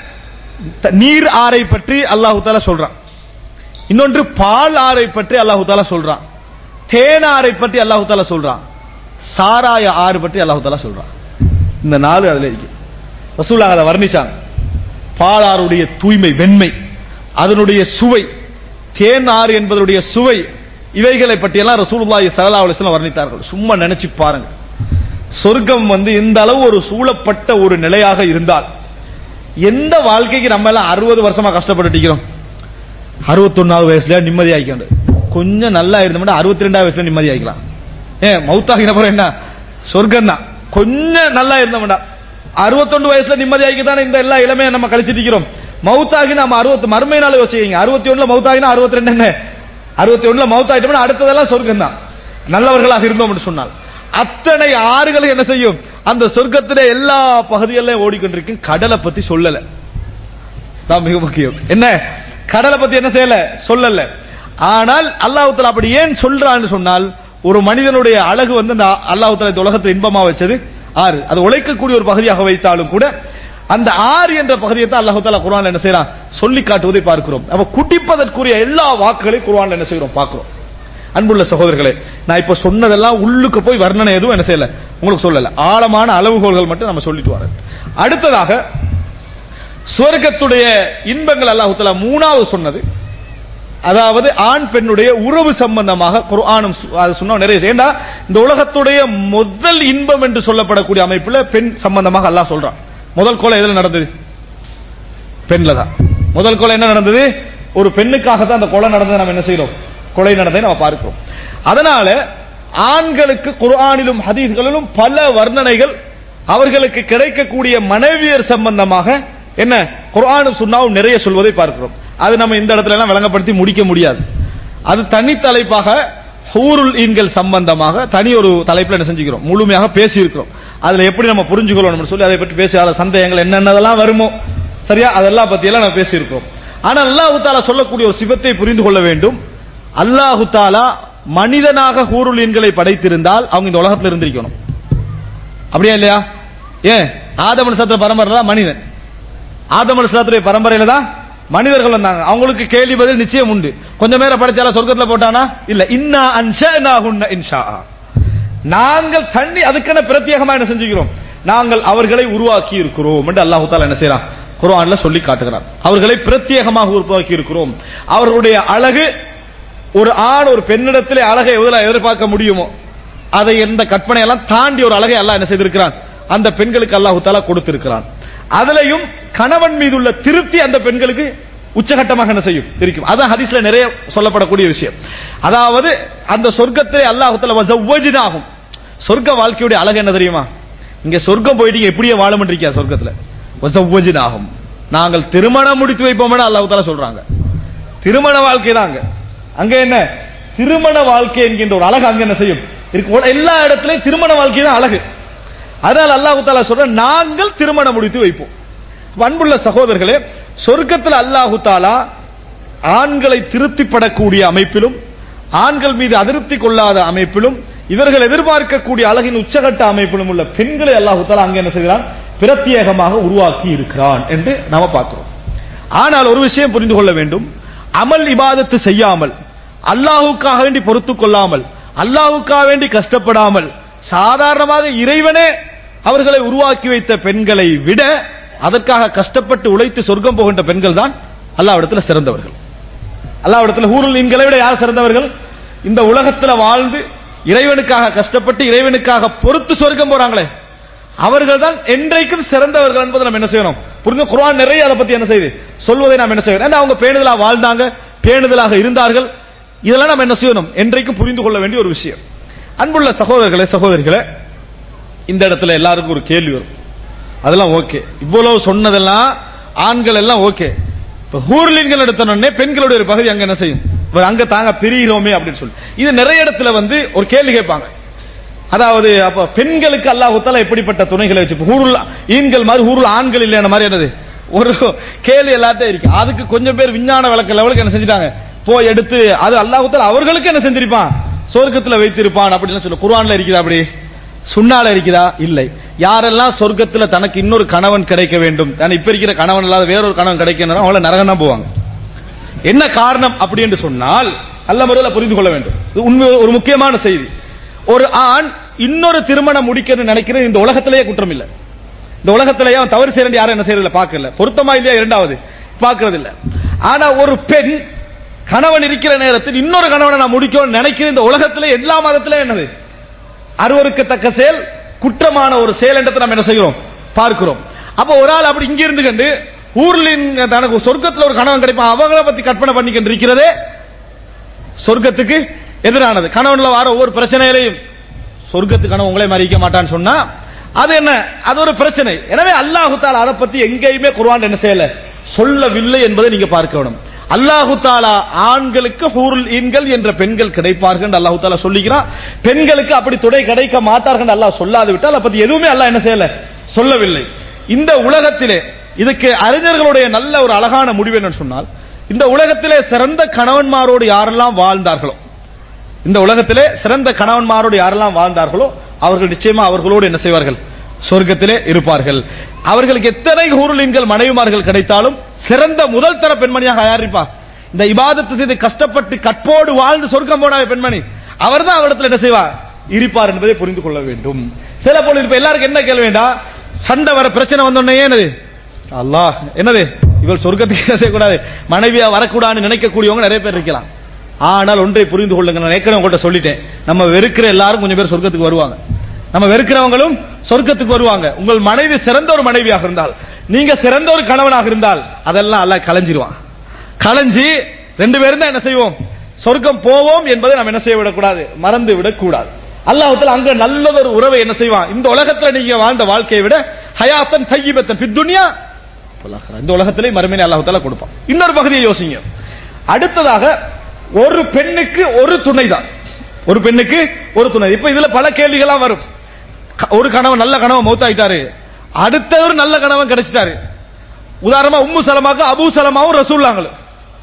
நீர் ஆறை பற்றி அல்லாஹ் தஆலா சொல்றான். இன்னொன்று பால் ஆறை பற்றி அல்லாஹ் தஆலா சொல்றான். தேன் ஆறை பற்றி அல்லாஹ் தஆலா சொல்றான். சாராய ஆறு பற்றி அல்லாஹ் தஆலா சொல்றான். இந்த நாலு அதுல இருக்கு. ரசூலுல்லாஹ் அதை வர்ணிச்சாங்க. பால் ஆறுடைய தூய்மை வெண்மை, அதனுடைய சுவை, தேன் ஆறு என்பதனுடைய சுவை, இவைகளை பற்றியெல்லாம் ரசூலுல்லாஹி ஸல்லல்லாஹு அலைஹி வஸல்லம் வர்ணித்தார்கள். சும்மா நினைச்சு பாருங்க, சொர்க்கம் வந்து இந்த அளவு ஒரு சூழப்பட்ட ஒரு நிலையாக இருந்தால் எந்த வாழ்க்கைக்கு நம்ம எல்லாம் அறுபது வருஷமா கஷ்டப்பட்டு இருக்கிறோம். அறுபத்தொன்னாவது வயசுல நிம்மதி ஆகிக்கணும், கொஞ்சம் நல்லா இருந்தோம்னா அறுபத்தி ரெண்டாவது வயசுல நிம்மதி ஆகிக்கலாம். ஏன் மௌத்தாகின பிறகு என்ன சொர்க்கம் தான். கொஞ்சம் நல்லா இருந்தோம்னா அறுபத்தொன்று வயசுல நிம்மதி ஆகிதானே இந்த எல்லா இளமையை நம்ம கழிச்சிட்டு இருக்கிறோம். மௌத்தாகி நம்ம அறுபத்தி மறுமை நாள் யோசிங்க, அறுபத்தி ஒண்ணுல மௌத்தாகினா அறுபத்தி ரெண்டு என்ன, அறுபத்தி ஒண்ணுல மௌத்தாயிட்டோம்னா அடுத்ததெல்லாம் சொர்க்கம் தான் நல்லவர்களாக இருந்தோம் என்று சொன்னால். அத்தனை ஆறுகளை என்ன செய்யும் அந்த சொர்க்கத்திலே எல்லா பகுதிகளிலும் ஓடிக்கொண்டிருக்கும். கடலை பத்தி சொல்லல, மிக முக்கியம். என்ன கடலை பத்தி என்ன செய்யல சொல்லல. ஆனால் அல்லாஹ் தஆலா அப்படி ஏன் சொல்றான்னு சொன்னால், ஒரு மனிதனுடைய அழகு வந்து அந்த அல்லாஹ் தஆலா இந்த உலகத்தை இன்பமா வச்சது ஆறு, அது உழைக்கக்கூடிய ஒரு பகுதியாக வைத்தாலும் கூட அந்த ஆறு என்ற பகுதியை தான் அல்லாஹ் தஆலா குர்ஆன்ல என்ன செய்யறான் சொல்லி காட்டுவதை பார்க்கிறோம். அப்ப குடிப்பதற்குரிய எல்லா வாக்குகளையும் குர்ஆன்ல என்ன செய்யறோம் பார்க்கிறோம். அன்புள்ள சகோதரர்களே, நான் இப்ப சொன்னதெல்லாம் உள்ளுக்கு போய் வர்ணனை எதுவும் என்ன செய்யல உங்களுக்கு சொல்லல, ஆழமான அளவுகோல்கள் மட்டும் நம்ம சொல்லிட்டு வரோம். அடுத்ததாக சுவர்க்கத்துடைய இன்பங்கள் அல்லாஹ் தஆலா மூணாவது சொன்னது, அதாவது ஆண் பெண்ணுடைய உறவு சம்பந்தமாக குர்ஆனும் சொன்ன நிறைய. ஏண்டா இந்த உலகத்துடைய முதல் இன்பம் என்று சொல்லப்படக்கூடிய அமைப்புல பெண் சம்பந்தமாக அல்லாஹ் சொல்றான். முதல் கொலை எதுல நடந்தது, பெண்ல தான். முதல் கொலை என்ன நடந்தது, ஒரு பெண்ணுக்காக தான் அந்த கொலை நடந்தது. நம்ம என்ன செய்யறோம், கொலை நடந்ததை நம்ம பார்க்கிறோம். அதனால ஆண்களுக்கு குர்ஆனிலும் ஹதீஸ்களிலும் பல வர்ணனைகள், அவர்களுக்கு கிடைக்கக்கூடிய மனைவியர் சம்பந்தமாக என்ன குர்ஆனும் சுன்னாவும் நிறைய சொல்வதை பார்க்கிறோம். அது நம்ம இந்த இடத்துல எல்லாம் விளங்கப்படுத்தி முடிக்க முடியாது. அது தனி தலைப்பாக ஹூருல் ஈன்கள் சம்பந்தமாக தனி ஒரு தலைப்புல என்ன செஞ்சுக்கிறோம், முழுமையாக பேசி இருக்கிறோம். அதுல எப்படி நம்ம புரிஞ்சுக்கணும் சொல்லி அதை பற்றி பேசிய சந்தேகங்கள் என்னென்னதெல்லாம் வருமோ சரியா, அதெல்லாம் பத்தி எல்லாம் நம்ம பேசி இருக்கிறோம். ஆனா அல்லாஹ் தஆலா சொல்லக்கூடிய ஒரு சிவத்தை புரிந்து கொள்ள வேண்டும். அல்லாஹ் தஆலா மனிதனாக ஹூருல் ஈன்களை படைத்திருந்தால் அவங்க இந்த உலகத்தில் இருந்திருக்கணும், அப்படியா இல்லையா? ஏன் ஆதம் அலைஹிஸ்ஸலாத்து பரம்பரையில மனிதன், ஆதம் அலைஹிஸ்ஸலாத்துடைய பரம்பரையில தான் மனிதர்கள் வந்தாங்க, அவங்களுக்கு கேள்வி பதில் நிச்சயம் உண்டு. கொஞ்சம் நேரம் படிச்சால சொர்க்கத்துல போட்டானா? இல்ல. இன்னா அன்ஷஅனாஹுன்ன இன்ஷா, நாங்கள் தண்ணி அதுக்கான பிரத்யேகமா என்ன செஞ்சுக்கிறோம், நாங்கள் அவர்களை உருவாக்கி இருக்கிறோம் என்று அல்லாஹ் தஆலா என்ன செய்றான், குர்ஆன்ல சொல்லி காட்டுகிறார். அவர்களை பிரத்யேகமாக உருவாக்கி இருக்கிறோம். அவர்களுடைய அழகு, ஒரு ஆண் ஒரு பெண்ணிடத்திலே அழகை எவ்வளவு எதிர்பார்க்க முடியுமோ அதை எந்த கற்பனை எல்லாம் தாண்டி ஒரு அழகை அல்லாஹ் என்ன செய்திருக்கிறான், அந்த பெண்களுக்கு அல்லாஹ் தஆலா கொடுத்திருக்கிறான். அதுலயும் கணவன் மீது உள்ள திருப்தி அந்த பெண்களுக்கு உச்சகட்டமாக என்ன செய்யும் இருக்கும். அதான் ஹதீஸ்ல நிறைய சொல்லப்படக்கூடிய விஷயம். அதாவது அந்த சொர்க்கத்திலே அல்லாஹ் தஆலா வஸவ்வஜ்னாஹும், சொர்க்க வாழ்க்கையுடைய அழகு என்ன தெரியுமா, இங்க சொர்க்கம் போயிட்டீங்க எப்படியே வாழ முடியா, சொர்க்கத்துல வஸவ்வஜ்னாஹும், நாங்கள் திருமணம் முடித்து வைப்போம்னு அல்லாஹ் தஆலா சொல்றாங்க. திருமண வாழ்க்கை தாங்க அங்க என்ன, திருமண வாழ்க்கை என்கின்ற ஒரு அழகு அங்க என்ன செய்யும் இருக்கு. எல்லா இடத்திலையும் திருமண வாழ்க்கை தான் அழகு. அதனால் அல்லாஹ் தஆலா சொல்ற, நாங்கள் திருமணம் முடித்து வைப்போம். அன்புள்ள சகோதரர்களே, சொர்க்கத்தில் அல்லாஹ் தஆலா ஆண்களை திருப்திப்படக்கூடிய அமைப்பிலும் ஆண்கள் மீது அதிருப்தி கொள்ளாத அமைப்பிலும் இவர்கள் எதிர்பார்க்கக்கூடிய அழகின் உச்சகட்ட அமைப்பிலும் உள்ள பெண்களை அல்லாஹ் தஆலா அங்கே என்ன செய்கிறான், பிரத்யேகமாக உருவாக்கி இருக்கிறான் என்று நாம பார்க்கிறோம். ஆனால் ஒரு விஷயம் புரிந்து கொள்ள வேண்டும், அமல் இபாதத்து செய்யாமல், அல்லாஹ்வுக்காக வேண்டி பொறுத்துக் கொள்ளாமல், அல்லாஹ்வுக்காக வேண்டி கஷ்டப்படாமல், சாதாரணமாக இறைவனே அவர்களை உருவாக்கி வைத்த பெண்களை விட அதற்காக கஷ்டப்பட்டு உழைத்து சொர்க்கம் போகின்ற பெண்கள் தான் அல்லாஹ்விடத்தில் சிறந்தவர்கள். அல்லாஹ்விடத்தில் ஹூருல் ஈன்களை விட யார் சிறந்தவர்கள்? இந்த உலகத்தில் வாழ்ந்து இறைவனுக்காக கஷ்டப்பட்டு இறைவனுக்காக பொறுத்து சொர்க்கம் போறாங்களே, அவர்கள் தான் என்றைக்கும் சிறந்தவர்கள் என்பதை நம்ம என்ன செய்யணும் புரிந்து. குர்ஆன் நிறைய அதை பத்தி என்ன செய்யுது சொல்வதை நாம் என்ன செய்யணும். ஏன்னா அவங்க பேணுதலாக வாழ்ந்தாங்க, பேணுதலாக இருந்தார்கள். இதெல்லாம் நம்ம என்ன செய்யணும், என்றைக்கும் புரிந்து கொள்ள வேண்டிய ஒரு விஷயம். அன்புள்ள சகோதரர்களே சகோதரிகளே, இந்த இடத்துல எல்லாருக்கும் ஒரு கேள்வி வரும். அதெல்லாம் ஓகே, இவ்வளவு சொன்னதெல்லாம் ஆண்கள் எல்லாம் ஓகே, இப்ப ஹூர்லின்கள் எடுத்தோன்னே பெண்களுடைய ஒரு பகுதி அங்க என்ன செய்யும், அங்க தாங்க பிரிகிறோமே அப்படின்னு சொல்லி இது நிறைய இடத்துல வந்து ஒரு கேள்வி கேட்பாங்க. அதாவது அப்ப பெண்களுக்கு அல்லாஹ் தஆலா எப்படிப்பட்ட துணைகளை வச்சு, ஹூருல் ஈன்கள் மாதிரி ஹூருல் ஆண்கள் இல்லையான மாதிரி என்னது ஒரு கேள்வி எல்லாத்தையும் இருக்கு. அதுக்கு கொஞ்சம் பேர் விஞ்ஞான விளக்க லெவலுக்கு என்ன செஞ்சிட்டாங்க, போய் எடுத்து அது அல்லாஹ் தஆலா அவர்களுக்கு என்ன செஞ்சிருப்பான், சொர்க்கத்தில் வைத்திருப்பான் அப்படின்னு சொல்லி குர்ஆன்ல இருக்குதா, அப்படி சுன்னால இருக்குதா? இல்லை. யாரெல்லாம் சொர்க்கத்தில் தனக்கு இன்னொரு கணவன் கிடைக்க வேண்டும், இப்ப இருக்கிற கணவன் இல்லாத வேறொரு கணவன் கிடைக்கணும், அவங்கள நரகம் தான் போவாங்க. என்ன காரணம் அப்படி என்று சொன்னால் நல்ல முறையில் புரிந்து கொள்ள வேண்டும். உண்மை ஒரு முக்கியமான செய்தி. ஒரு ஆண் இன்னொரு திருமணம் முடிக்கணும்னு நினைக்கிறது இந்த உலகத்திலேயே குற்றம் இல்லை. இந்த உலகத்திலேயே அவன் தவறு செய்ய யாரும் என்ன செய்யறதில்ல, பார்க்கல, பொருத்தமா இல்லையா இரண்டாவது பார்க்கறது இல்லை. ஆனா ஒரு பெண் கணவன் இருக்கிற நேரத்தில் இன்னொரு கணவனை நான் முடிக்கணும்னு நினைக்கிறது இந்த உலகத்திலே எல்லா மதத்திலே என்னது அருவருக்கத்தக்க செயல், குற்றமான ஒரு செயல் என்று நம்ம என்ன செய்கிறோம் பார்க்கிறோம். அப்ப ஒரு ஆள் அப்படி இங்க இருந்து கண்டு ஊர்லின் தனக்கு சொர்க்கத்தில் ஒரு கணவன் கிடைப்பான் அவங்கள பத்தி கற்பனை பண்ணிக்கிட்டு இருக்கிறதே சொர்க்கத்துக்கு எதிரானது. கணவன்ல வர ஒவ்வொரு பிரச்சனையிலையும் சொர்க்கத்து கணவன் உங்களே மறிக்க மாட்டான்னு சொன்னா அது என்ன, அது ஒரு பிரச்சனை. எனவே அல்லாஹ் தஆலா அதை பத்தி எங்கேயுமே குர்ஆன் என்ன செய்யல சொல்லவில்லை என்பதை நீங்க பார்க்க வேண்டும். அல்லாஹ் தஆலா ஆண்களுக்கு ஹூருல் ஈன்கள் என்ற பெண்கள் கிடைப்பார்கள் என்று அல்லாஹ் தஆலா சொல்லுகிறான். பெண்களுக்கு அப்படி துணை கிடைக்க மாட்டார்கள் அல்லாஹ் சொல்லாது விட்டால் அதை பத்தி எதுவுமே அல்லாஹ் என்ன செய்யல சொல்லவில்லை. இந்த உலகத்திலே இதுக்கு அறிஞர்களுடைய நல்ல ஒரு அழகான முடிவு என்னன்னு சொன்னால், இந்த உலகத்திலே சிறந்த கணவன்மாரோடு யாரெல்லாம் வாழ்ந்தார்களோ, இந்த உலகத்திலே சிறந்த கணவன்மாரோடு யாரெல்லாம் வாழ்ந்தார்களோ அவர்கள் நிச்சயமா அவர்களோடு என்ன செய்வார்கள், சொர்க்கத்திலே இருப்பார்கள். அவர்களுக்கு எத்தனை ஹூருலின்கள் மனைவிமார்கள் கிடைத்தாலும் சிறந்த முதல் தர பெண்மணியாக யாரிப்பா, இந்த இபாதத்து செய்து கஷ்டப்பட்டு கற்போடு வாழ்ந்து சொர்க்கம் போன பெண்மணி அவர் தான் அவரிடத்தில் என்ன செய்வார் இருப்பார் என்பதை புரிந்து கொள்ள வேண்டும். சில போல இப்ப எல்லாருக்கும் என்ன கேள்வி வேண்டா, சண்டை வர பிரச்சனை வந்தோடனே என்னது அல்லாஹ் என்னது இவள் சொர்க்கத்துக்கு என்ன செய்யக்கூடாது மனைவியா வரக்கூடாதுன்னு நினைக்கக்கூடியவங்க நிறைய பேர் இருக்கலாம். ஆனால் ஒன்றை புரிந்து கொள்ளுங்க, நான் ஏற்கனவே உங்கள்கிட்ட சொல்லிட்டேன், நம்ம வெறுக்கிற எல்லாரும் கொஞ்சம் பேர் சொர்க்கத்துக்கு வருவாங்க, நம்ம வெறுக்கிறவங்களும் சொர்க்கத்துக்கு வருவாங்க. உங்கள் மனைவி சிறந்த ஒரு மனைவியாக இருந்தால், நீங்க சிறந்த ஒரு கணவனாக இருந்தால் அதெல்லாம் அல்லாஹ் கலைஞ்சிருவான். கலைஞ்சி ரெண்டு பேரும் தான் என்ன செய்வோம் சொர்க்கம் போவோம் என்பதை நாம் என்ன செய்ய விடக்கூடாது, மறந்து விடக்கூடாது. அல்லாஹ் தஆலா அங்க நல்லதொரு உறவை என்ன செய்வான், இந்த உலகத்தில் நீங்க வாழ்ந்த வாழ்க்கையை விட ஹயாத்தன் தய்யிபத்தன் ஃபித் துன்யா, இந்த உலகத்திலே மறுமையிலே அல்லாஹ் தஆலா கொடுப்பான். இன்னொரு பகுதியை யோசிங்க. அடுத்ததாக ஒரு பெண்ணுக்கு ஒரு துணை தான், ஒரு பெண்ணுக்கு ஒரு துணை. இப்ப இதுல பல கேள்விகளா வரும். ஒரு கணவன் நல்ல கணவன் மௌத்தாயிட்டாரு, அடுத்தவர் நல்ல கணவன் கிடைச்சிட்டாரு. உதாரணமா உம்மு சலமாக்கு அபூ சலமாவும் ரசூலுல்லாஹ்,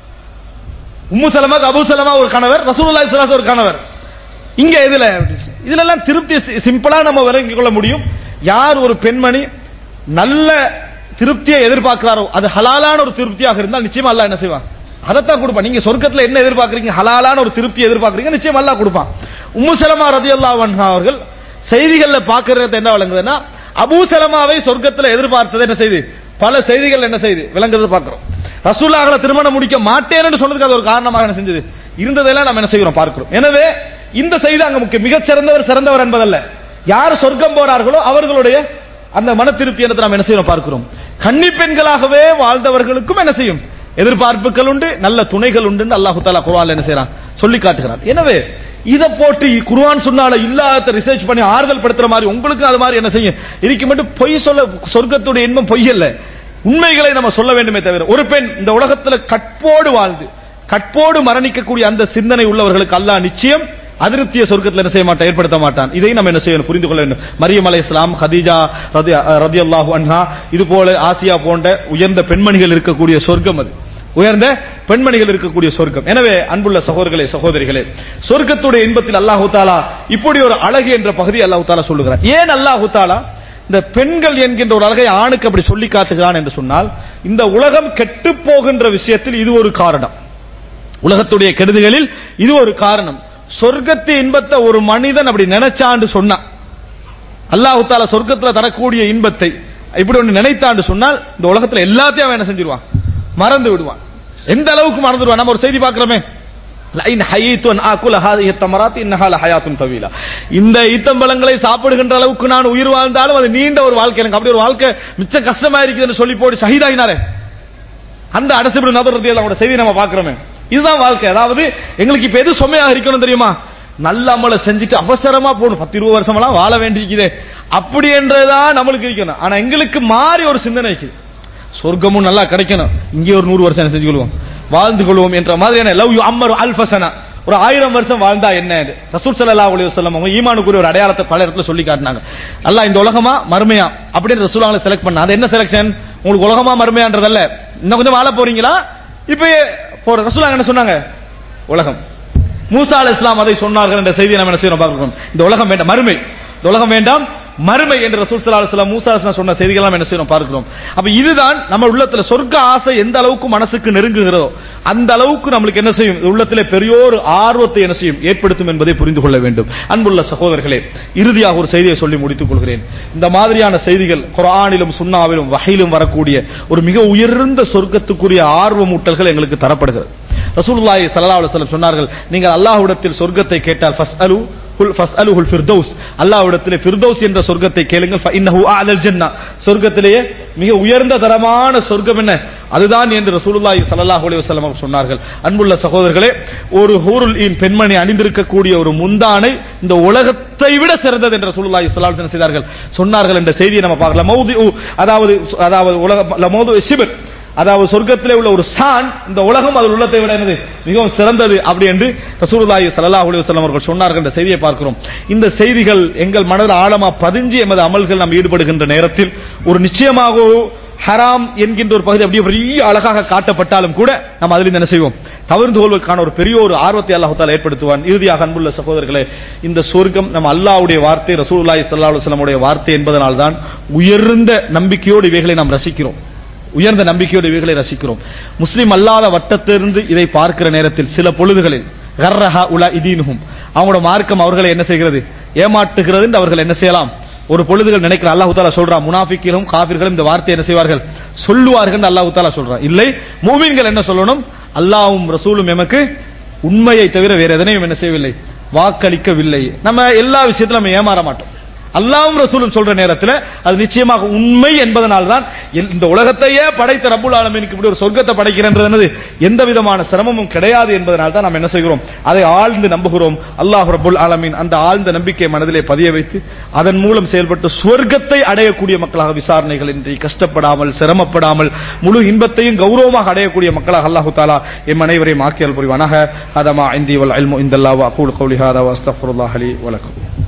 உம்மு சலமாக்கு அபூ சலமா ஒரு கணவர், ரசூலுல்லாஹி ஸல்லல்லாஹு அலைஹி வஸல்லம் ஒரு கணவர். இங்க இதுல இதுல எல்லாம் திருப்தி சிம்பிளா நம்ம விளங்கிக் கொள்ள முடியும். யார் ஒரு பெண்மணி நல்ல திருப்தியை எதிர்பார்க்கிறாரோ அது ஹலாலான ஒரு திருப்தியாக இருந்தால் நிச்சயமா அல்லாஹ் என்ன செய்வான், அதைத்தான் கொடுப்பான். நீங்க சொர்க்கத்துல என்ன எதிர்பார்க்கறீங்க, ஹலாலான ஒரு திருப்தி எதிர்பார்க்கறீங்க, நிச்சயம் அல்லாஹ் கொடுப்பான். உம்மு சலமா ரலியல்லாஹு அன்ஹா அவர்கள் செய்திகள்ல பார்க்கறது என்ன விளங்குதுன்னா, அபூ சலமாவை சொர்க்கத்துல எதிர்பார்த்தது என்ன செய்து, பல செய்திகள் என்ன செய்து விளங்குறது பார்க்கிறோம். ரசூலுல்லாஹ்வை திருமணம் முடிக்க மாட்டேன்னு சொன்னதுக்கு அது ஒரு காரணமாக என்ன செஞ்சது இருந்ததெல்லாம் நம்ம என்ன செய்கிறோம் பார்க்கிறோம். எனவே இந்த செய்தி அங்க முக்கியம். மிகச் சிறந்தவர் சிறந்தவர் என்பதல்ல, யார் சொர்க்கம் போறார்களோ அவர்களுடைய அந்த மன திருப்தி என்று நாம் என்ன செய்யணும் பார்க்கிறோம். கன்னி பெண்களாகவே வாழ்ந்தவர்களுக்கும் என்ன செய்யும் எதிர்பார்ப்புகள் உண்டு, நல்ல துணைகள் உண்டு. அல்லாஹ் தஆலா குர்ஆன்ல என்ன செய்றான் சொல்லி காட்டுகிறான். எனவே இத போட்டு குர்ஆன் சொன்னால இல்லாத ரிசர்ச் பண்ணி ஆறுதல் படுத்துற மாதிரி உங்களுக்கு அது மாதிரி என்ன செய்யும் இதுக்கு மட்டும் பொய் சொல்ல, சொர்க்கத்துடைய இன்பம் பொய் அல்ல, உண்மைகளை நம்ம சொல்ல வேண்டுமே தவிர. ஒரு பெண் இந்த உலகத்துல கற்போடு வாழ்ந்து கற்போடு மரணிக்கக்கூடிய அந்த சிந்தனை உள்ளவர்களுக்கு அல்லாஹ் நிச்சயம் அதிருப்திய சொர்க்கத்தில் என்ன செய்ய மாட்டான், ஏற்படுத்த மாட்டான். இதை நம்ம என்ன செய்யணும் புரிந்து கொள்ள வேண்டும். மரியம் அலைஹிஸ்ஸலாம், ஹதீஜா ரலியல்லாஹு அன்ஹா, இது போல ஆசியா போன்ற உயர்ந்த பெண்மணிகள் இருக்கக்கூடிய சொர்க்கம், அது உயர்ந்த பெண்மணிகள் இருக்கக்கூடிய சொர்க்கம். எனவே அன்புள்ள சகோதரர்களே சகோதரிகளே, சொர்க்கத்துடைய இன்பத்தில் அல்லாஹ் தஆலா இப்படி ஒரு அழகு என்ற பகுதி அல்லாஹ் தஆலா சொல்லுகிறார். ஏன் அல்லாஹ் தஆலா இந்த பெண்கள் என்கின்ற ஒரு அழகை ஆணுக்கு அப்படி சொல்லி காட்டுகிறான் என்று சொன்னால், இந்த உலகம் கெட்டு போகின்ற விஷயத்தில் இது ஒரு காரணம். உலகத்துடைய கெடுதிகளில் இது ஒரு காரணம். சொர்க்கத்தை இன்பத்தை ஒரு மனிதன் அப்படி நினைச்சான்னு சொன்னா, அல்லாஹ் தஆலா சொர்க்கத்துல தரக்கூடிய இன்பத்தை இப்படி ஒன்று நினைத்தான்னு சொன்னால் இந்த உலகத்துல எல்லாத்தையும் அவன் என்ன செஞ்சிருவான், மறந்து விடுவான். எந்த அளவுக்கு மறந்துடுவான். நம்ம ஒரு செய்தி பார்க்கிறோமே, இந்த ஈத்தம்பழங்களை சாப்பிடுகின்ற அளவுக்கு நான் உயிர் வாழ்ந்தாலும் அது நீண்ட ஒரு வாழ்க்கை, எனக்கு அப்படி ஒரு வாழ்க்கை மிச்ச கஷ்டமா இருக்குதுன்னு சொல்லி போட்டு ஷஹீதாயினாரே அந்த அனஸ் இப்னு நதர் ரலியல்லாஹு செய்தி நம்ம பார்க்கிறோமே. இதுதான் வாழ்க்கை. அதாவது எங்களுக்கு இப்ப எது சுமையாக இருக்கணும் தெரியுமா, நல்ல அமலை செஞ்சுட்டு அவசரமா போகணும், பத்து இருபது வருஷம் எல்லாம் வாழ வேண்டியிருக்குதே அப்படி என்றதான் நம்மளுக்கு இருக்கணும். ஆனா எங்களுக்கு மாறி ஒரு சிந்தனை, சொர்க்கமும் நல்லா கிடைக்கணும், இங்கே ஒரு நூறு வருஷம் என்ன செஞ்சு கொள்வோம் வாழ்ந்து கொள்வோம் என்ற மாதிரியான லவ் யூ அம்மரு அல்ஃபசனா, ஒரு ஆயிரம் வருஷம் வாழ்ந்தா என்ன. ரசூல் ஸல்லல்லாஹு அலைஹி வஸல்லம் அவங்க ஈமானுக்குரிய ஒரு அடையாளத்தை பல இடத்துல சொல்லி காட்டினாங்க. அல்லாஹ் இந்த உலகமா மறுமையா அப்படின்னு ரசூலுல்லாஹி செலக்ட் பண்ணா. அது என்ன செலக்ஷன், உங்களுக்கு உலகமா மறுமையான்றதல்ல, இன்னும் கொஞ்சம் வாழ போறீங்களா இப்ப போற. ரசூலுல்லாஹி என்ன சொன்னாங்க, உலகம். மூசா அலைஹிஸ்ஸலாம் அதை சொன்னார்கள் என்ற செய்தியை நம்ம என்ன செய்யணும் பார்க்கிறோம். இந்த உலகம் வேண்டாம் மறுமை, இந்த உலகம் வேண்டாம் மறுமை என்று ரசூல் ஸல்லல்லாஹு அலைஹி வஸல்லம் மூசா அலைஹிஸ்ஸலாம் சொன்ன செய்திகள் எல்லாம் என்ன செய்யணும் பார்க்கிறோம். அப்ப இதுதான் நம்ம உள்ளத்துல சொர்க்க ஆசை எந்த அளவுக்கு மனசுக்கு நெருங்குகிறதோ அந்த அளவுக்கு நம்மளுக்கு என்ன செய்யும், உள்ளத்திலே பெரியோர் ஆர்வத்தை என்ன செய்யும் ஏற்படுத்தும் என்பதை புரிந்து கொள்ள வேண்டும். அன்புள்ள சகோதரர்களே, இறுதியாக ஒரு செய்தியை சொல்லி முடித்துக் கொள்கிறேன். இந்த மாதிரியான செய்திகள் குர்ஆனிலும் சுன்னாவிலும் வஹீலும் வரக்கூடிய ஒரு மிக உயர்ந்த சொர்க்கத்துக்குரிய ஆர்வமூட்டல்கள் எங்களுக்கு தரப்படுகிறது. ரசூலுல்லாஹி ஸல்லல்லாஹு அலைஹி வஸல்லம் சொன்னார்கள், நீங்கள் அல்லாஹ்விடத்தில் சொர்க்கத்தை கேட்டால் ஃபஸ்அலு ஃபஸ்அலுஹுல் ஃபிர்தௌஸ், அல்லாஹ்விடத்திலே ஃபிர்தௌஸ் என்ற சொர்க்கத்தை கேளுங்கள், ஃபஇன்னஹு அஅலல் ஜன்னah, சொர்க்கத்திலேயே மிக உயர்ந்த தரமான சொர்க்கம் என்ன அதுதான் என்று ரசூலுல்லாஹி ஸல்லல்லாஹு அலைஹி வஸல்லம் சொன்னார்கள். அன்புள்ள சகோதரர்களே, ஒரு ஹூருல் ஈன் பெண்மணி அணிந்திருக்கக்கூடிய ஒரு முந்தானை இந்த உலகத்தை விட சிறந்தது என்று ரசூலுல்லாஹி ஸல்லல்லாஹு அலைஹி வஸல்லம் செய்தார்கள் சொன்னார்கள் என்ற செய்தியை நம்ம பார்க்கலாம். மௌதிஉ அதாவது அதாவது உலக மௌது ஷிபர், அதாவது சொர்க்கத்திலே உள்ள ஒரு சான் இந்த உலகம் அதில் உள்ளத்தை விட என்னது மிகவும் சிறந்தது அப்படி என்று ரசூலுல்லாஹி ஸல்லல்லாஹு அலைஹி வஸல்லம் அவர்கள் சொன்னார்கள் என்ற செய்தியை பார்க்கிறோம். இந்த செய்திகள் எங்கள் மனதில் ஆழமா பதிஞ்சு எமது அமல்கள் நாம் ஈடுபடுகின்ற நேரத்தில் ஒரு நிச்சயமாக ஹராம் என்கின்ற ஒரு பகுதி அப்படியே பெரிய அழகாக காட்டப்பட்டாலும் கூட நாம் அதில் என்ன செய்வோம், தவிர்த்து கொள்வதற்கான ஒரு பெரிய ஒரு ஆர்வத்தை அல்லாஹ் தஆலா ஏற்படுத்துவான். இறுதியாக அன்புள்ள சகோதரர்களே, இந்த சொர்க்கம் நம்ம அல்லாஹ்வுடைய வார்த்தை, ரசூலுல்லாஹி ஸல்லல்லாஹு அலைஹி வஸல்லம் உடைய வார்த்தை என்பதனால் தான் உயர்ந்த நம்பிக்கையோடு இவைகளை நாம் ரசிக்கிறோம், உயர்ந்த நம்பிக்கையோடு இவைகளை ரசிக்கிறோம். முஸ்லிம் அல்லாத வட்டத்திலிருந்து இதை பார்க்கிற நேரத்தில் சில பொழுதுகளில் கர்ரஹா உலா இதீனுஹும், அவங்களோட மார்க்கம் அவர்களை என்ன செய்கிறது, ஏமாற்றுகிறது என்று அவர்கள் என்ன செய்யலாம், ஒரு பொழுதுகள் நினைக்கிற. அல்லாஹ் தஆலா சொல்றான், முனாஃபிக்கீனும் காஃபிர்களும் இந்த வார்த்தை என்ன செய்வார்கள் சொல்லுவார்கள் அல்லாஹ் தஆலா சொல்றான். இல்லை, மூமின்கள் என்ன சொல்லணும், அல்லாஹ்வும் ரசூலும் எமக்கு உண்மையை தவிர வேற எதனையும் என்ன செய்யவில்லை, வாக்களிக்கவில்லை. நம்ம எல்லா விஷயத்திலும் நம்ம ஏமாற மாட்டோம். அல்லாஹ்வும் ரசூலும் சொல்ற நேரத்தில் அது நிச்சயமாக உண்மை என்பதனால் தான் இந்த உலகத்தையே படைத்த ரப்புல் ஆலமீனுக்கு இப்படி ஒரு சொர்க்கத்தை படைக்கிறது எந்த விதமான சிரமமும் கிடையாது என்பதனால் தான் நாம் என்ன செய்கிறோம், அதை ஆழ்ந்து நம்புகிறோம். அல்லாஹ் ரப்புல் ஆலமீன் அந்த ஆழ்ந்த நம்பிக்கை மனதிலே பதிய வைத்து அதன் மூலம் செயல்பட்டு சொர்க்கத்தை அடையக்கூடிய மக்களாக, விசாரணைகள் இன்றி கஷ்டப்படாமல் சிரமப்படாமல் முழு இன்பத்தையும் கௌரவமாக அடையக்கூடிய மக்களாக அல்லாஹ் தஆலா எம் அனைவரையும் ஆக்கியல் புரிவானாக. ஹதமா இந்தி வல் இல்மு இந்தல்லாஹ் வ அகூலு கௌலி ஹாதா வ அஸ்தக்ஃபிருல்லாஹ் லி வ லக்கும்.